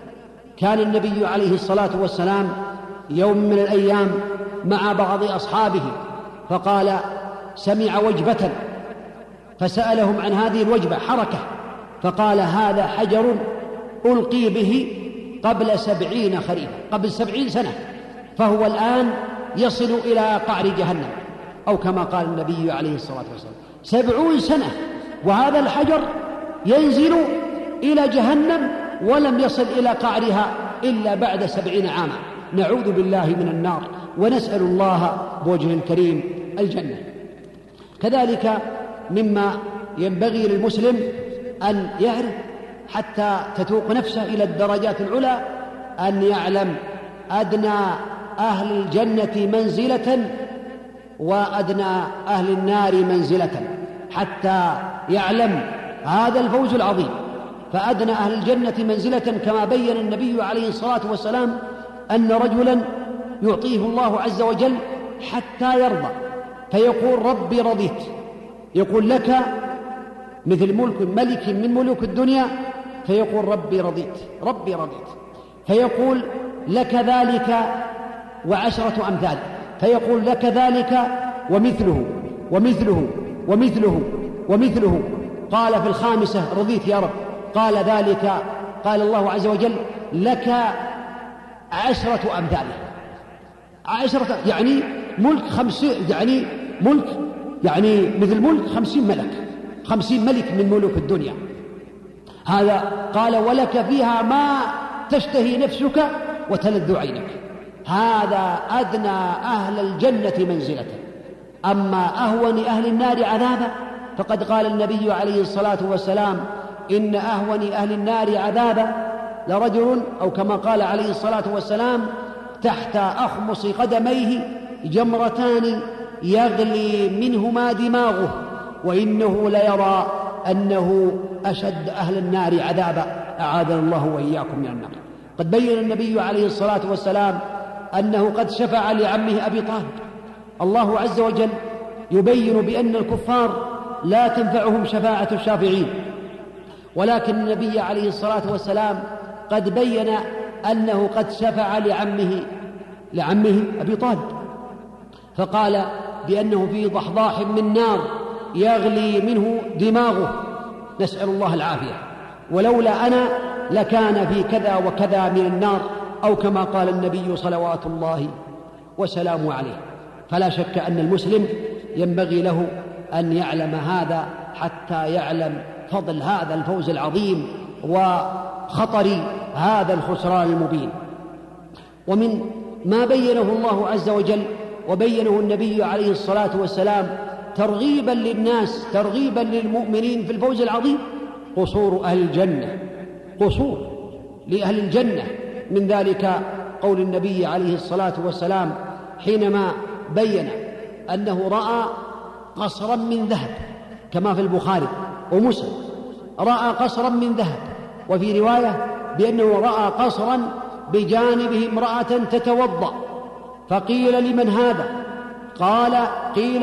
كان النبي عليه الصلاة والسلام يوم من الأيام مع بعض أصحابه، فقال: سمع وجبة، فسألهم عن هذه الوجبة حركة، فقال: هذا حجر ألقي به قبل سبعين خريفا، قبل سبعين سنة، فهو الآن يصل إلى قعر جهنم، أو كما قال النبي عليه الصلاة والسلام. سبعون سنة وهذا الحجر ينزل إلى جهنم ولم يصل إلى قعرها إلا بعد سبعين عاما. نعوذ بالله من النار، ونسأل الله بوجه الكريم الجنة. كذلك مما ينبغي للمسلم أن يعرف حتى تتوق نفسه إلى الدرجات العلى، أن يعلم أدنى أهل الجنة منزلة وأدنى أهل النار منزلة، حتى يعلم هذا الفوز العظيم. فأدنى أهل الجنة منزلة كما بين النبي عليه الصلاة والسلام أن رجلا يعطيه الله عز وجل حتى يرضى، فيقول: ربي رضيت. يقول: لك مثل ملك ملك من ملوك الدنيا، فيقول: ربي رضيت، ربي رضيت. فيقول: لك ذلك وعشرة أمثال، فيقول: لك ذلك ومثله ومثله ومثله ومثله. قال في الخامسة: رضيت يا رب. قال: ذلك، قال الله عز وجل: لك عشرة أمثاله. عشرة يعني ملك خمسين، يعني ملك يعني مثل ملك خمسين ملك، خمسين ملك من ملوك الدنيا. هذا قال: ولك فيها ما تشتهي نفسك وتلذ عينك. هذا أدنى أهل الجنة منزلة. أما أهون أهل النار عذابا فقد قال النبي عليه الصلاة والسلام: إن أهون أهل النار عذابا لرجل، أو كما قال عليه الصلاة والسلام: تحت أخمص قدميه جمرتان يغلي منهما دماغه، وإنه ليرى أنه أشد أهل النار عذابا، أعاذنا الله وإياكم من النار. قد بين النبي عليه الصلاة والسلام أنه قد شفع لعمه أبي طالب. الله عز وجل يبين بأن الكفار لا تنفعهم شفاعة الشافعين، ولكن النبي عليه الصلاة والسلام قد بين أنه قد شفع لعمه لعمه أبي طالب، فقال بأنه في ضحضاح من نار يغلي منه دماغه، نسأل الله العافية، ولولا أنا لكان في كذا وكذا من النار، أو كما قال النبي صلوات الله وسلامه عليه. فلا شك أن المسلم ينبغي له أن يعلم هذا حتى يعلم فضل هذا الفوز العظيم وخطر هذا الخسران المبين. ومن ما بينه الله عز وجل وبينه النبي عليه الصلاة والسلام ترغيبا للناس ترغيبا للمؤمنين في الفوز العظيم قصور أهل الجنة، قصور لأهل الجنة. من ذلك قول النبي عليه الصلاة والسلام حينما بين أنه رأى قصرا من ذهب كما في البخاري ومسلم، رأى قصرا من ذهب، وفي رواية بأنه رأى قصرا بجانبه امرأة تتوضأ، فقيل لمن هذا؟ قال قيل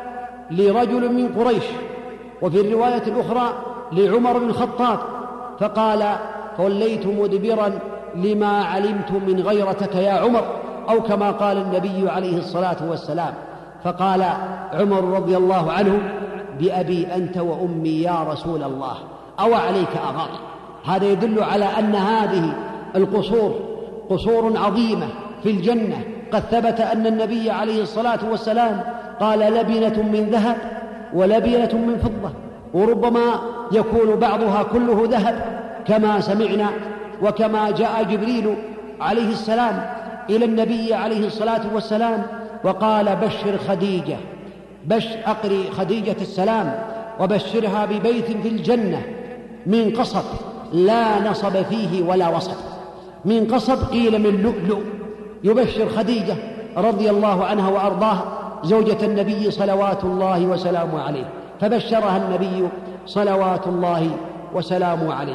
لرجل من قريش، وفي الرواية الأخرى لعمر بن الخطاب، فقال فوليت مدبرا لما علمت من غيرتك يا عمر، أو كما قال النبي عليه الصلاة والسلام. فقال عمر رضي الله عنه بأبي أنت وأمي يا رسول الله أو عليك أغار. هذا يدل على أن هذه القصور قصور عظيمة في الجنة. قد ثبت أن النبي عليه الصلاة والسلام قال لبنة من ذهب ولبنة من فضة، وربما يكون بعضها كله ذهب كما سمعنا، وكما جاء جبريل عليه السلام إلى النبي عليه الصلاة والسلام وقال بشر خديجة، بش أقري خديجة السلام وبشرها ببيت في الجنة من قصب لا نصب فيه ولا وصب، من قصب قيل من لؤلؤ، يبشر خديجة رضي الله عنها وأرضاها زوجة النبي صلوات الله وسلامه عليه، فبشرها النبي صلوات الله وسلامه عليه.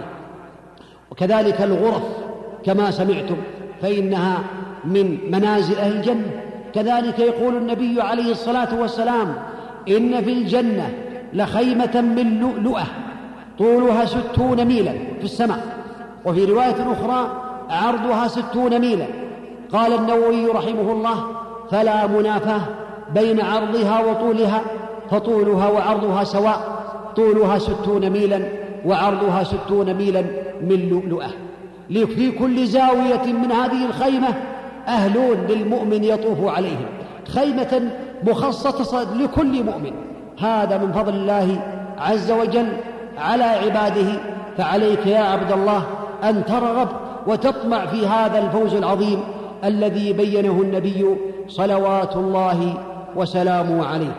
وكذلك الغرف كما سمعتم فإنها من منازل أهل الجنة. كذلك يقول النبي عليه الصلاة والسلام إن في الجنة لخيمة من لؤلؤة طولها ستون ميلا في السماء، وفي رواية أخرى عرضها ستون ميلا. قال النووي رحمه الله فلا منافاة بين عرضها وطولها، فطولها وعرضها سواء، طولها ستون ميلا وعرضها ستون ميلا من لؤلؤة. في كل زاوية من هذه الخيمة أهلون للمؤمن يطوف عليهم، خيمة مخصصة لكل مؤمن. هذا من فضل الله عز وجل على عباده. فعليك يا عبد الله أن ترغب وتطمع في هذا الفوز العظيم الذي بينه النبي صلوات الله وسلامه عليه.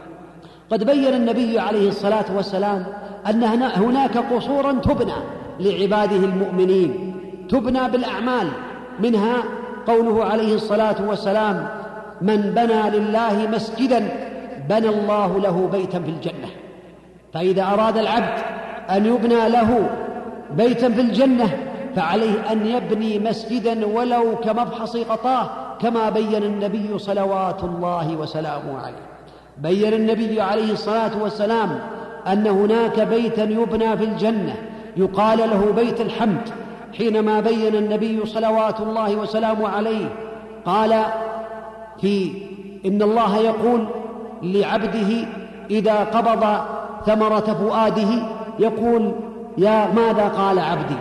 قد بين النبي عليه الصلاة والسلام أن هناك قصورا تبنى لعباده المؤمنين، تبنى بالأعمال، منها قوله عليه الصلاة والسلام من بنى لله مسجدا بنى الله له بيتا في الجنة. فإذا أراد العبد أن يبنى له بيتا في الجنة فعليه أن يبني مسجدا ولو كمفحص قطاه، كما بين النبي صلوات الله وسلامه عليه. بين النبي عليه الصلاة والسلام أن هناك بيتا يبنى في الجنة يقال له بيت الحمد، حينما بين النبي صلوات الله وسلامه عليه قال في إن الله يقول لعبده إذا قبض ثمرة فؤاده يقول يا ماذا قال عبدي،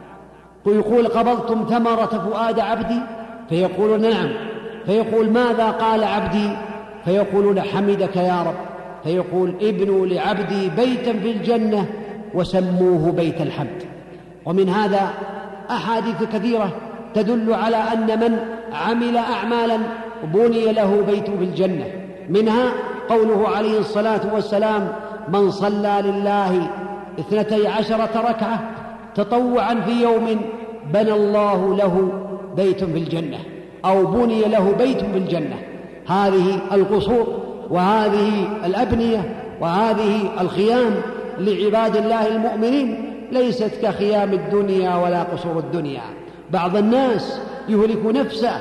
ويقول قبضتم ثمرة فؤاد عبدي، فيقولون نعم، فيقول ماذا قال عبدي، فيقولون حمدك يا رب، فيقول ابنوا لعبدي بيتا في الجنة وسموه بيت الحمد. ومن هذا أحاديث كثيرة تدل على أن من عمل أعمالا بني له بيت في الجنة، منها قوله عليه الصلاة والسلام من صلى لله اثنتي عشرة ركعة تطوعا في يوم بنى الله له بيت في الجنة، أو بني له بيت في الجنة. هذه القصور وهذه الأبنية وهذه الخيام لعباد الله المؤمنين ليست كخيام الدنيا ولا قصور الدنيا. بعض الناس يهلك نفسه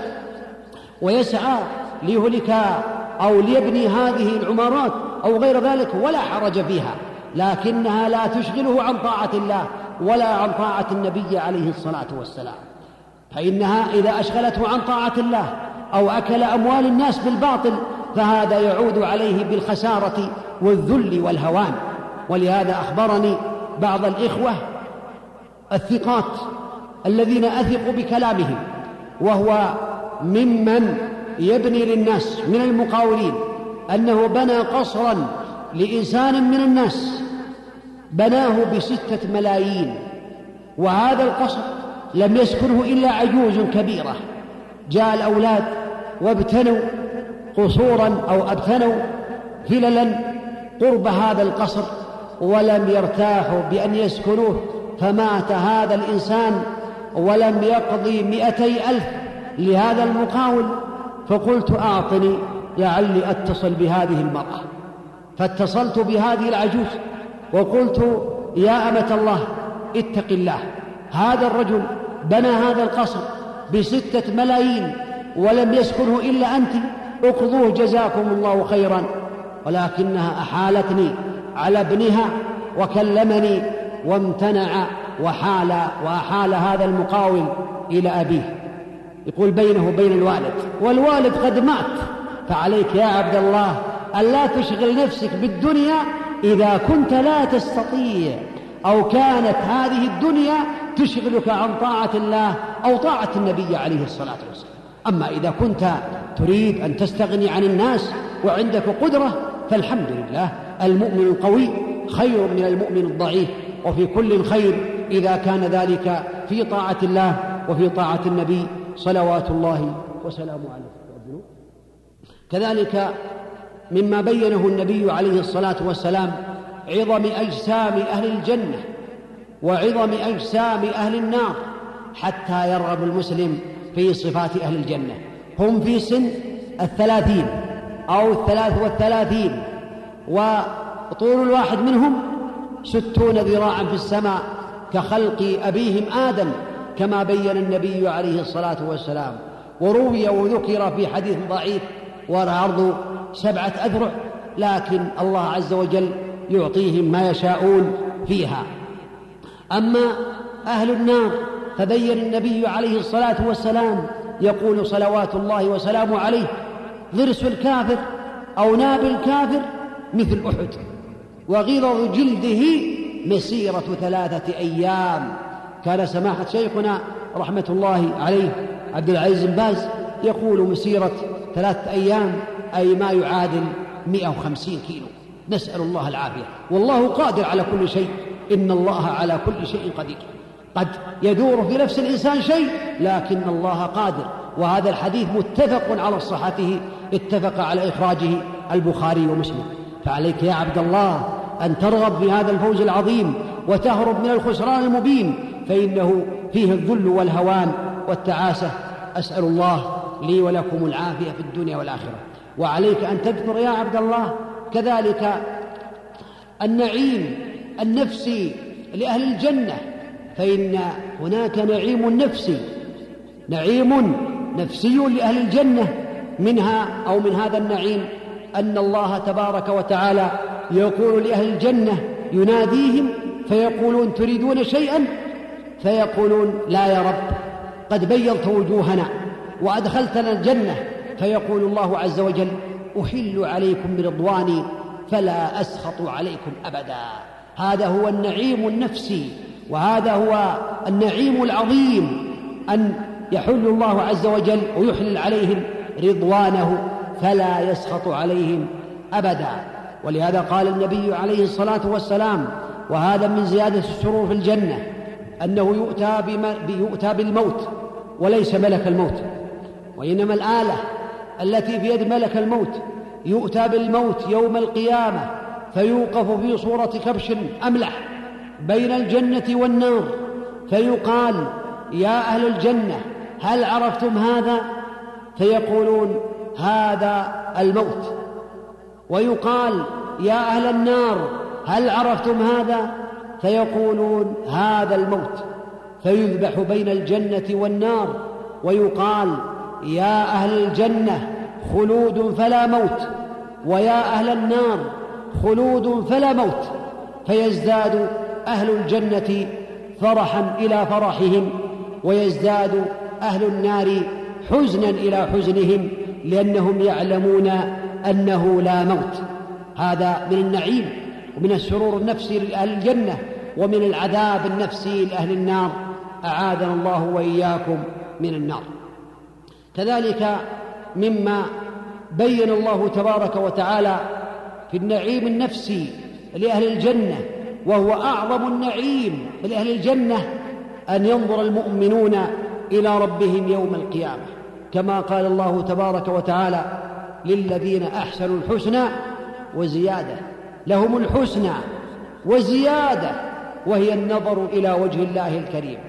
ويسعى ليهلك أو ليبني هذه العمارات أو غير ذلك ولا حرج فيها، لكنها لا تشغله عن طاعة الله ولا عن طاعة النبي عليه الصلاة والسلام. فإنها إذا أشغلته عن طاعة الله أو أكل أموال الناس بالباطل فهذا يعود عليه بالخسارة والذل والهوان. ولهذا أخبرني بعض الإخوة الثقات الذين أثق بكلامهم، وهو ممن يبني للناس من المقاولين أنه بنى قصرا لإنسان من الناس بناه بستة ملايين، وهذا القصر لم يسكنه إلا عجوز كبيرة. جاء الأولاد وابتنوا قصورا أو ابتنوا فللا قرب هذا القصر ولم يرتاحوا بأن يسكنوه، فمات هذا الإنسان ولم يقضي مئتي ألف لهذا المقاول. فقلت أعطني لعلي أتصل بهذه المرأة، فاتصلت بهذه العجوز وقلت يا أمة الله اتق الله، هذا الرجل بنى هذا القصر بستة ملايين ولم يسكنه إلا أنت، اقضوه جزاكم الله خيرا. ولكنها أحالتني على ابنها وكلمني وامتنع وحال وأحال هذا المقاول إلى أبيه، يقول بينه وبين الوالد، والوالد قد مات. فعليك يا عبد الله ألا تشغل نفسك بالدنيا إذا كنت لا تستطيع، أو كانت هذه الدنيا تشغلك عن طاعة الله أو طاعة النبي عليه الصلاة والسلام. أما إذا كنت تريد أن تستغني عن الناس وعندك قدرة فالحمد لله، المؤمن القوي خير من المؤمن الضعيف، وفي كل خير إذا كان ذلك في طاعة الله وفي طاعة النبي صلوات الله وسلامه عليه. كذلك مما بينه النبي عليه الصلاة والسلام عظم أجسام أهل الجنة وعظم أجسام أهل النار، حتى يرغب المسلم في صفات أهل الجنة. هم في سن الثلاثين أو الثلاث والثلاثين، وطول الواحد منهم ستون ذراعا في السماء كخلق أبيهم آدم، كما بين النبي عليه الصلاة والسلام. وروي وذكر في حديث ضعيف والعرض سبعة أذرع، لكن الله عز وجل يعطيهم ما يشاءون فيها. أما أهل النار فبين النبي عليه الصلاة والسلام يقول صلوات الله وسلامه عليه: ضرس الكافر أو ناب الكافر مثل أحد، وغلظ جلده مسيرة ثلاثة أيام. كان سماحة شيخنا رحمة الله عليه عبد العزيز بن باز يقول مسيرة ثلاثة أيام أي ما يعادل مئة وخمسين كيلو. نسأل الله العافية، والله قادر على كل شيء، إن الله على كل شيء قدير. قد يدور في نفس الإنسان شيء لكن الله قادر، وهذا الحديث متفق على صحته، اتفق على إخراجه البخاري ومسلم. فعليك يا عبد الله أن ترغب في هذا الفوز العظيم وتهرب من الخسران المبين، فإنه فيه الذل والهوان والتعاسة. أسأل الله لي ولكم العافية في الدنيا والآخرة. وعليك أن تذكر يا عبد الله كذلك النعيم النفسي لأهل الجنة، فإن هناك نعيم نفسي نعيم نفسي لأهل الجنة. منها أو من هذا النعيم أن الله تبارك وتعالى يقول لأهل الجنة، يناديهم فيقولون: تريدون شيئا؟ فيقولون: لا يا رب، قد بيضت وجوهنا وأدخلتنا الجنة. فيقول الله عز وجل: أحل عليكم برضواني فلا أسخط عليكم أبدا. هذا هو النعيم النفسي، وهذا هو النعيم العظيم، أن يحل الله عز وجل ويحلل عليهم رضوانه فلا يسخط عليهم أبدا. ولهذا قال النبي عليه الصلاة والسلام، وهذا من زيادة السرور في الجنة، أنه يؤتى, يؤتى بالموت وليس ملك الموت، وإنما الآلة التي في يد ملك الموت. يؤتى بالموت يوم القيامة فيوقف في صورة كبش أملح بين الجنة والنار، فيقال: يا أهل الجنة هل عرفتم هذا؟ فيقولون: هذا الموت. ويقال: يا أهل النار هل عرفتم هذا؟ فيقولون: هذا الموت. فيذبح بين الجنة والنار ويقال: يا أهل الجنة خلود فلا موت، ويا أهل النار خلود فلا موت. فيزداد أهل الجنة فرحا إلى فرحهم، ويزداد أهل النار حزنا إلى حزنهم، لأنهم يعلمون أنه لا موت. هذا من النعيم ومن السرور النفسي لأهل الجنة، ومن العذاب النفسي لأهل النار. أعاذنا الله وإياكم من النار. كذلك مما بين الله تبارك وتعالى في النعيم النفسي لأهل الجنة، وهو أعظم النعيم لأهل الجنة، أن ينظر المؤمنون إلى ربهم يوم القيامة، كما قال الله تبارك وتعالى: للذين أحسنوا الحسنى وزيادة. لهم الحسنى وزيادة، وهي النظر إلى وجه الله الكريم،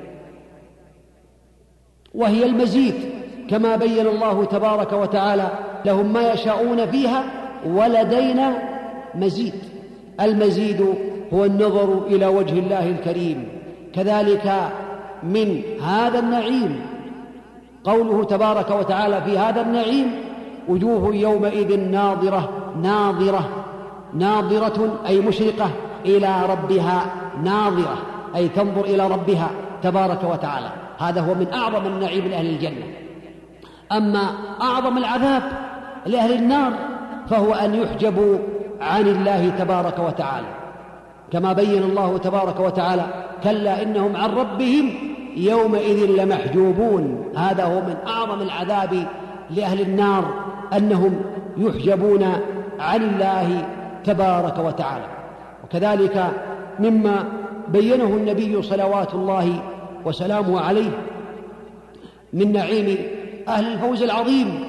وهي المزيد، كما بين الله تبارك وتعالى: لهم ما يشاءون فيها ولدينا مزيد. المزيد هو النظر إلى وجه الله الكريم. كذلك من هذا النعيم قوله تبارك وتعالى في هذا النعيم: وجوه يومئذ ناظرة ناظرة ناظرة أي مشرقة إلى ربها ناظرة، أي تنظر إلى ربها تبارك وتعالى. هذا هو من أعظم النعيم لأهل الجنة. أما أعظم العذاب لأهل النار فهو أن يحجبوا عن الله تبارك وتعالى، كما بين الله تبارك وتعالى: كلا إنهم عن ربهم يومئذ لمحجوبون. هذا هو من أعظم العذاب لأهل النار، أنهم يحجبون عن الله تبارك وتعالى. وكذلك مما بينه النبي صلوات الله وسلامه عليه من نعيم أهل الفوز العظيم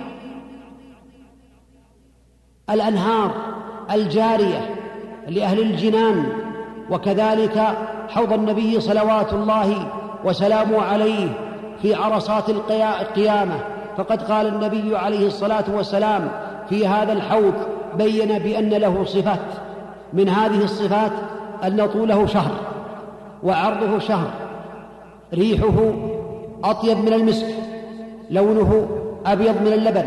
الأنهار الجارية لأهل الجنان، وكذلك حوض النبي صلوات الله وسلامه عليه في عرصات القيامة. فقد قال النبي عليه الصلاة والسلام في هذا الحوض، بين بأن له صفات، من هذه الصفات أن طوله شهر وعرضه شهر، ريحه أطيب من المسك، لونه أبيض من اللبن،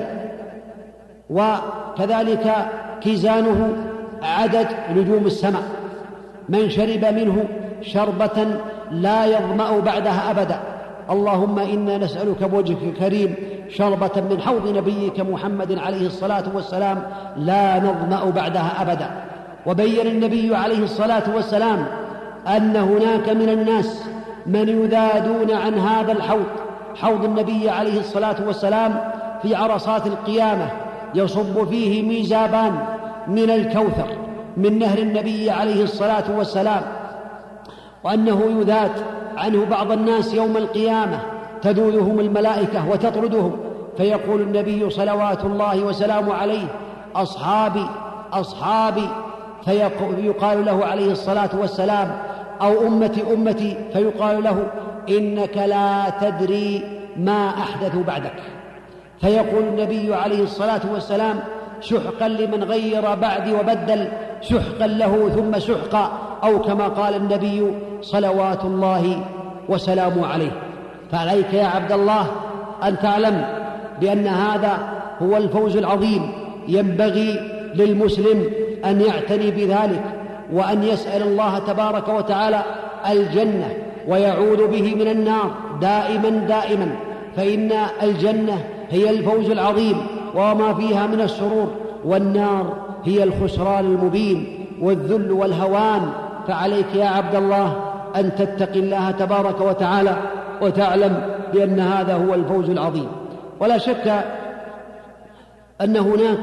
وكذلك كيزانه عدد نجوم السماء، من شرب منه شربة لا يظمأ بعدها أبدا. اللهم إنا نسألك بوجهك الكريم شربة من حوض نبيك محمد عليه الصلاة والسلام لا نظمأ بعدها أبدا. وبين النبي عليه الصلاة والسلام أن هناك من الناس من يذادون عن هذا الحوض، حوض النبي عليه الصلاة والسلام في عرصات القيامة، يصب فيه ميزابان من الكوثر من نهر النبي عليه الصلاة والسلام، وأنه يذاد عنه بعض الناس يوم القيامة، تذودهم الملائكة وتطردهم، فيقول النبي صلوات الله وسلامه عليه: أصحابي أصحابي، فيقال له عليه الصلاة والسلام: أو أمتي أمتي، فيقال له: إنك لا تدري ما أحدثوا بعدك. فيقول النبي عليه الصلاة والسلام: سحقا لمن غير بعدي وبدل، سحقا له ثم سحقا، أو كما قال النبي صلوات الله وسلامه عليه. فعليك يا عبد الله أن تعلم بأن هذا هو الفوز العظيم، ينبغي للمسلم أن يعتني بذلك، وأن يسأل الله تبارك وتعالى الجنة ويعوذ به من النار دائما دائما، فإن الجنة هي الفوز العظيم وما فيها من السرور، والنار هي الخسران المبين والذل والهوان. فعليك يا عبد الله أن تتقي الله تبارك وتعالى وتعلم بأن هذا هو الفوز العظيم. ولا شك أن هناك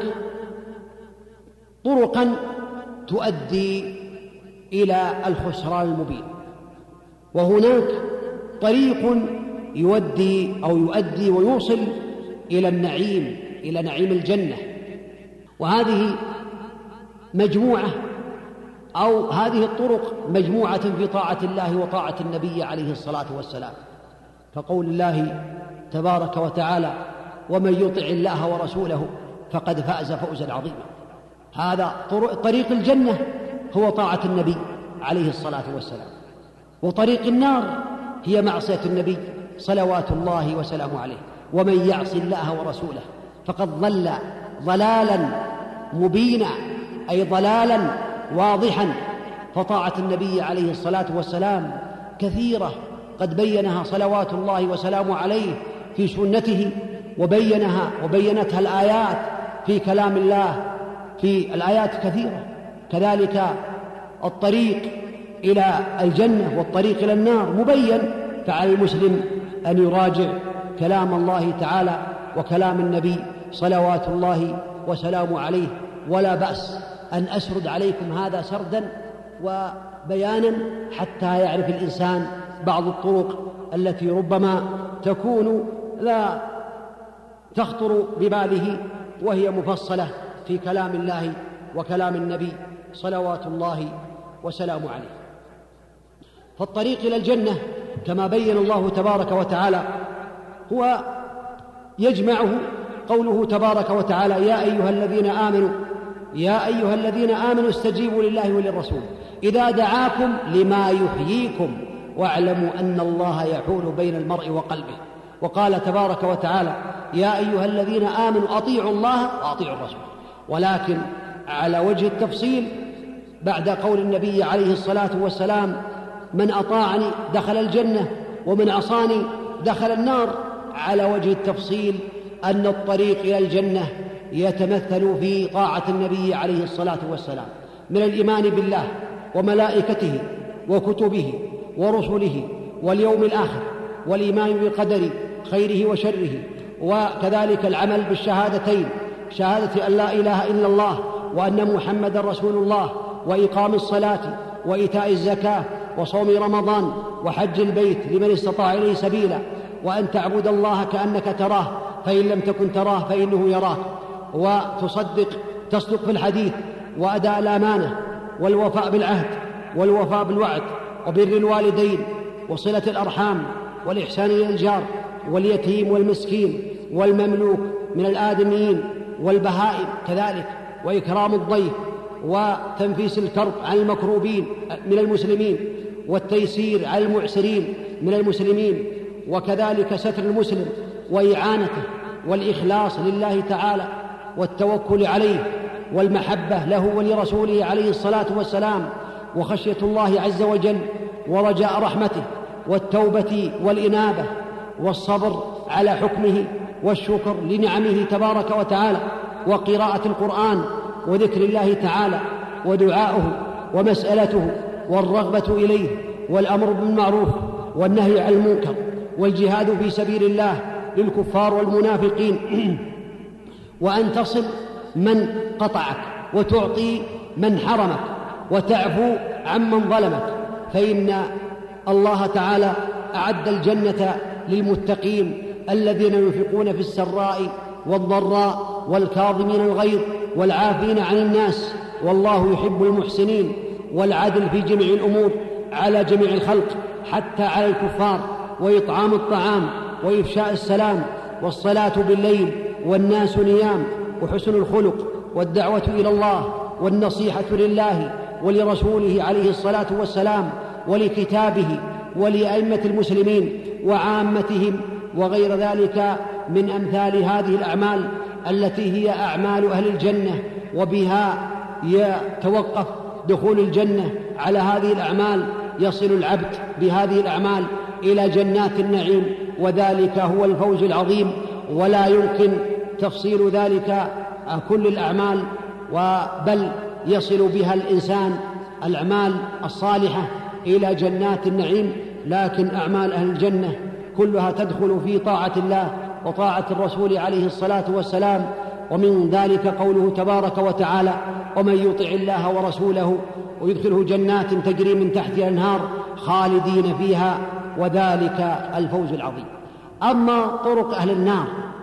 طرقا تؤدي إلى الخسران المبين، وهناك طريق يودي أو يؤدي ويوصل إلى النعيم، إلى نعيم الجنة. وهذه مجموعة أو هذه الطرق مجموعة في طاعة الله وطاعة النبي عليه الصلاة والسلام، فقول الله تبارك وتعالى: ومن يطع الله ورسوله فقد فاز فوزا عظيما. هذا طريق الجنة هو طاعة النبي عليه الصلاة والسلام، وطريق النار هي معصية النبي صلوات الله وسلامه عليه. ومن يعص الله ورسوله فقد ضل ضلالا مبينا، أي ضلالا واضحا. فطاعة النبي عليه الصلاة والسلام كثيرة قد بينها صلوات الله وسلامه عليه في سنته، وبينها وبينتها الآيات في كلام الله، في الآيات كثيرة. كذلك الطريق إلى الجنة والطريق إلى النار مبين، فعلى المسلم أن يراجع كلام الله تعالى وكلام النبي صلوات الله وسلامه عليه. ولا بأس أن أسرد عليكم هذا سردا وبيانا حتى يعرف الإنسان بعض الطرق التي ربما تكون لا تخطر بباله وهي مفصلة في كلام الله وكلام النبي صلوات الله وسلامه عليه. فالطريق إلى الجنة كما بين الله تبارك وتعالى هو يجمعه قوله تبارك وتعالى: يا أيها الذين آمنوا يا أيها الذين آمنوا استجيبوا لله وللرسول إذا دعاكم لما يحييكم واعلموا أن الله يحول بين المرء وقلبه. وقال تبارك وتعالى: يا أيها الذين آمنوا أطيعوا الله وأطيعوا الرسول. ولكن على وجه التفصيل بعد قول النبي عليه الصلاة والسلام: من أطاعني دخل الجنة ومن عصاني دخل النار، على وجه التفصيل أن الطريق إلى الجنة يتمثل في طاعة النبي عليه الصلاة والسلام من الإيمان بالله وملائكته وكتبه ورسله واليوم الآخر، والإيمان بالقدر خيره وشره، وكذلك العمل بالشهادتين: شهادة أن لا إله إلا الله وأن محمدا رسول الله، وإقام الصلاة وإيتاء الزكاة وصوم رمضان وحج البيت لمن استطاع إليه سبيلا، وأن تعبد الله كأنك تراه فإن لم تكن تراه فإنه يراك، وتصدق تصدق في الحديث، وأداء الأمانة والوفاء بالعهد والوفاء بالوعد، وبر الوالدين وصلة الأرحام والإحسان إلى الجار واليتيم والمسكين والمملوك من الآدميين والبهائم كذلك، وإكرام الضيف وتنفيس الكرب عن المكروبين من المسلمين، والتيسير على المعسرين من المسلمين، وكذلك ستر المسلم وإعانته، والإخلاص لله تعالى والتوكل عليه، والمحبة له ولرسوله عليه الصلاة والسلام، وخشية الله عز وجل ورجاء رحمته، والتوبة والإنابة، والصبر على حكمه، والشكر لنعمه تبارك وتعالى، وقراءة القرآن وذكر الله تعالى ودعاؤه ومسألته والرغبة إليه، والأمر بالمعروف والنهي عن المنكر، والجهاد في سبيل الله للكفار والمنافقين، وأن تصل من قطعك وتعطي من حرمك وتعفو عمن ظلمك، فإن الله تعالى أعد الجنة للمتقين الذين ينفقون في السراء والضراء والكاظمين الغيظ والعافين عن الناس، والله يحب المحسنين، والعدل في جميع الأمور على جميع الخلق حتى على الكفار، وإطعام الطعام وإفشاء السلام، والصلاة بالليل والناس نيام، وحسن الخلق والدعوة إلى الله والنصيحة لله ولرسوله عليه الصلاة والسلام ولكتابه ولأئمة المسلمين وعامتهم، وغير ذلك من أمثال هذه الأعمال التي هي أعمال أهل الجنة، وبها يتوقف دخول الجنة. على هذه الأعمال يصل العبد بهذه الأعمال إلى جنات النعيم، وذلك هو الفوز العظيم، ولا يمكن تفصيل ذلك كل الأعمال، بل يصل بها الإنسان الأعمال الصالحة إلى جنات النعيم. لكن أعمال أهل الجنة كلها تدخل في طاعة الله وطاعة الرسول عليه الصلاة والسلام، ومن ذلك قوله تبارك وتعالى: ومن يطع الله ورسوله ويدخله جنات تجري من تحتها الأنهار خالدين فيها، وذلك الفوز العظيم. أما طرق أهل النار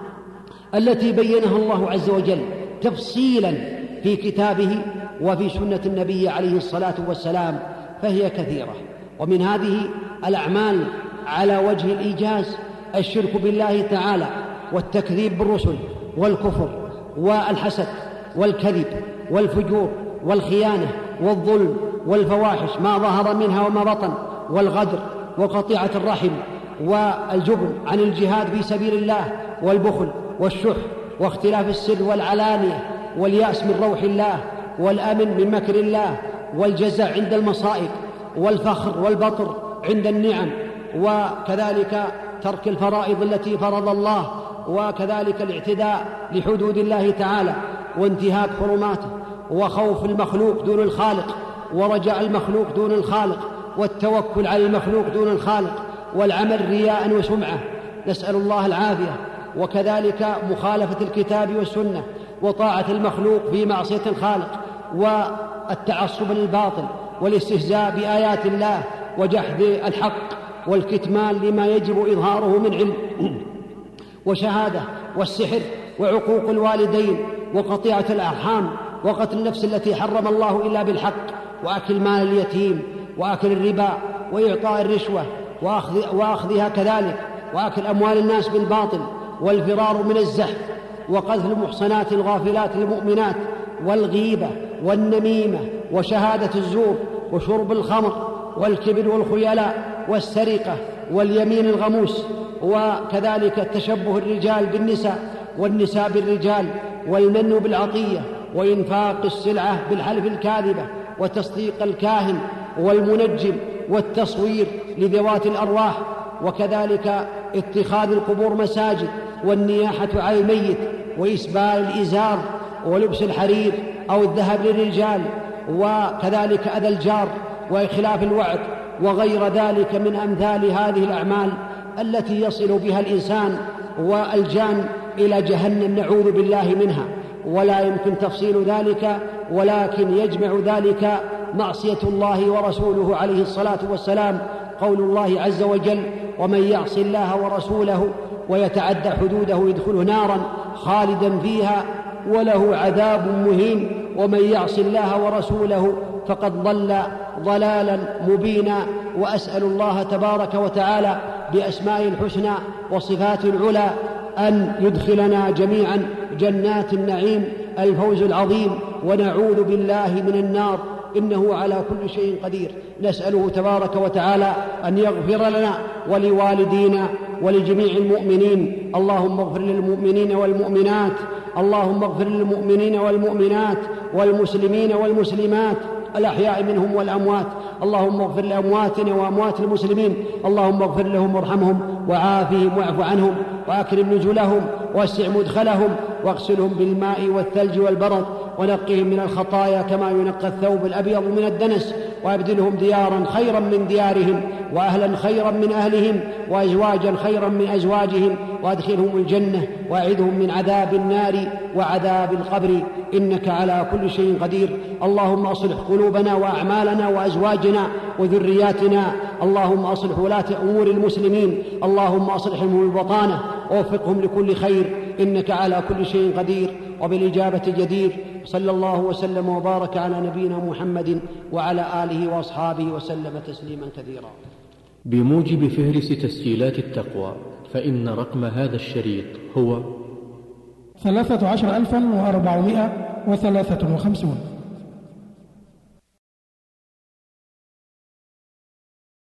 التي بينها الله عز وجل تفصيلا في كتابه وفي سنة النبي عليه الصلاة والسلام فهي كثيرة، ومن هذه الأعمال على وجه الإيجاز الشرك بالله تعالى، والتكذيب بالرسل، والكفر، والحسد، والكذب، والفجور، والخيانة، والظلم، والفواحش ما ظهر منها وما بطن، والغدر، وقطيعة الرحم، والجبن عن الجهاد في سبيل الله، والبخل، والشح، واختلاف السر والعلانية، واليأس من روح الله، والأمن من مكر الله، والجزع عند المصائب، والفخر والبطر عند النعم، وكذلك ترك الفرائض التي فرض الله، وكذلك الاعتداء لحدود الله تعالى، وانتهاك حرماته، وخوف المخلوق دون الخالق، ورجاء المخلوق دون الخالق، والتوكل على المخلوق دون الخالق، والعمل رياء وسمعة، نسأل الله العافية. وكذلك مخالفة الكتاب والسنة وطاعة المخلوق في معصية الخالق والتعصب للباطل والاستهزاء بآيات الله وجحد الحق والكتمان لما يجب إظهاره من علم وشهادة والسحر وعقوق الوالدين وقطيعة الأرحام وقتل النفس التي حرم الله إلا بالحق وأكل مال اليتيم وأكل الربا وإعطاء الرشوة وأخذ وأخذها كذلك وأكل أموال الناس بالباطل والفرار من الزحف وقذف المحصنات الغافلات المؤمنات والغيبة والنميمة وشهادة الزور وشرب الخمر والكبر والخيلاء والسرقة واليمين الغموس وكذلك التشبه الرجال بالنساء والنساء بالرجال والمن بالعطية وإنفاق السلعة بالحلف الكاذبة وتصديق الكاهن والمنجم والتصوير لذوات الأرواح وكذلك اتخاذ القبور مساجد والنياحة على الميت وإسبال الإزار ولبس الحرير أو الذهب للرجال وكذلك أذى الجار وإخلاف الوعد وغير ذلك من أمثال هذه الأعمال التي يصل بها الإنسان والجان إلى جهنم نعوذ بالله منها. ولا يمكن تفصيل ذلك، ولكن يجمع ذلك معصية الله ورسوله عليه الصلاة والسلام. قول الله عز وجل: ومن يعص الله ورسوله ويتعدى حدوده يدخله نارا خالدا فيها وله عذاب مهين. ومن يعص الله ورسوله فقد ضل ضلالا مبينا. وأسأل الله تبارك وتعالى بأسمائه الحسنى وصفاته العلى أن يدخلنا جميعا جنات النعيم الفوز العظيم، ونعوذ بالله من النار، إنه على كل شيء قدير. نسأله تبارك وتعالى أن يغفر لنا ولوالدينا ولجميع المؤمنين. اللهم اغفر للمؤمنين والمؤمنات، اللهم اغفر للمؤمنين والمؤمنات والمسلمين والمسلمات الأحياء منهم والأموات. اللهم اغفر لأمواتنا وأموات المسلمين، اللهم اغفر لهم وارحمهم وعافهم واعف عنهم وأكرم نزلهم واسع مدخلهم واغسلهم بالماء والثلج والبرد ونقهم من الخطايا كما ينقى الثوب الأبيض من الدنس، وأبدلهم ديارا خيرا من ديارهم وأهلا خيرا من أهلهم وأزواجا خيرا من أزواجهم، وأدخلهم الجنة وأعذهم من عذاب النار وعذاب القبر، إنك على كل شيء قدير. اللهم أصلح قلوبنا وأعمالنا وأزواجنا وذرياتنا، اللهم أصلح ولاة أمور المسلمين، اللهم أصلحهم البطانة ووفقهم لكل خير، إنك على كل شيء قدير وبالإجابة جدير. صلى الله وسلم وبارك على نبينا محمد وعلى آله وأصحابه وسلم تسليما كثيرا. بموجب فهرس تسجيلات التقوى، فإن رقم هذا الشريط هو ثلاثة عشر ألفا وأربعمائة وثلاثة وخمسون.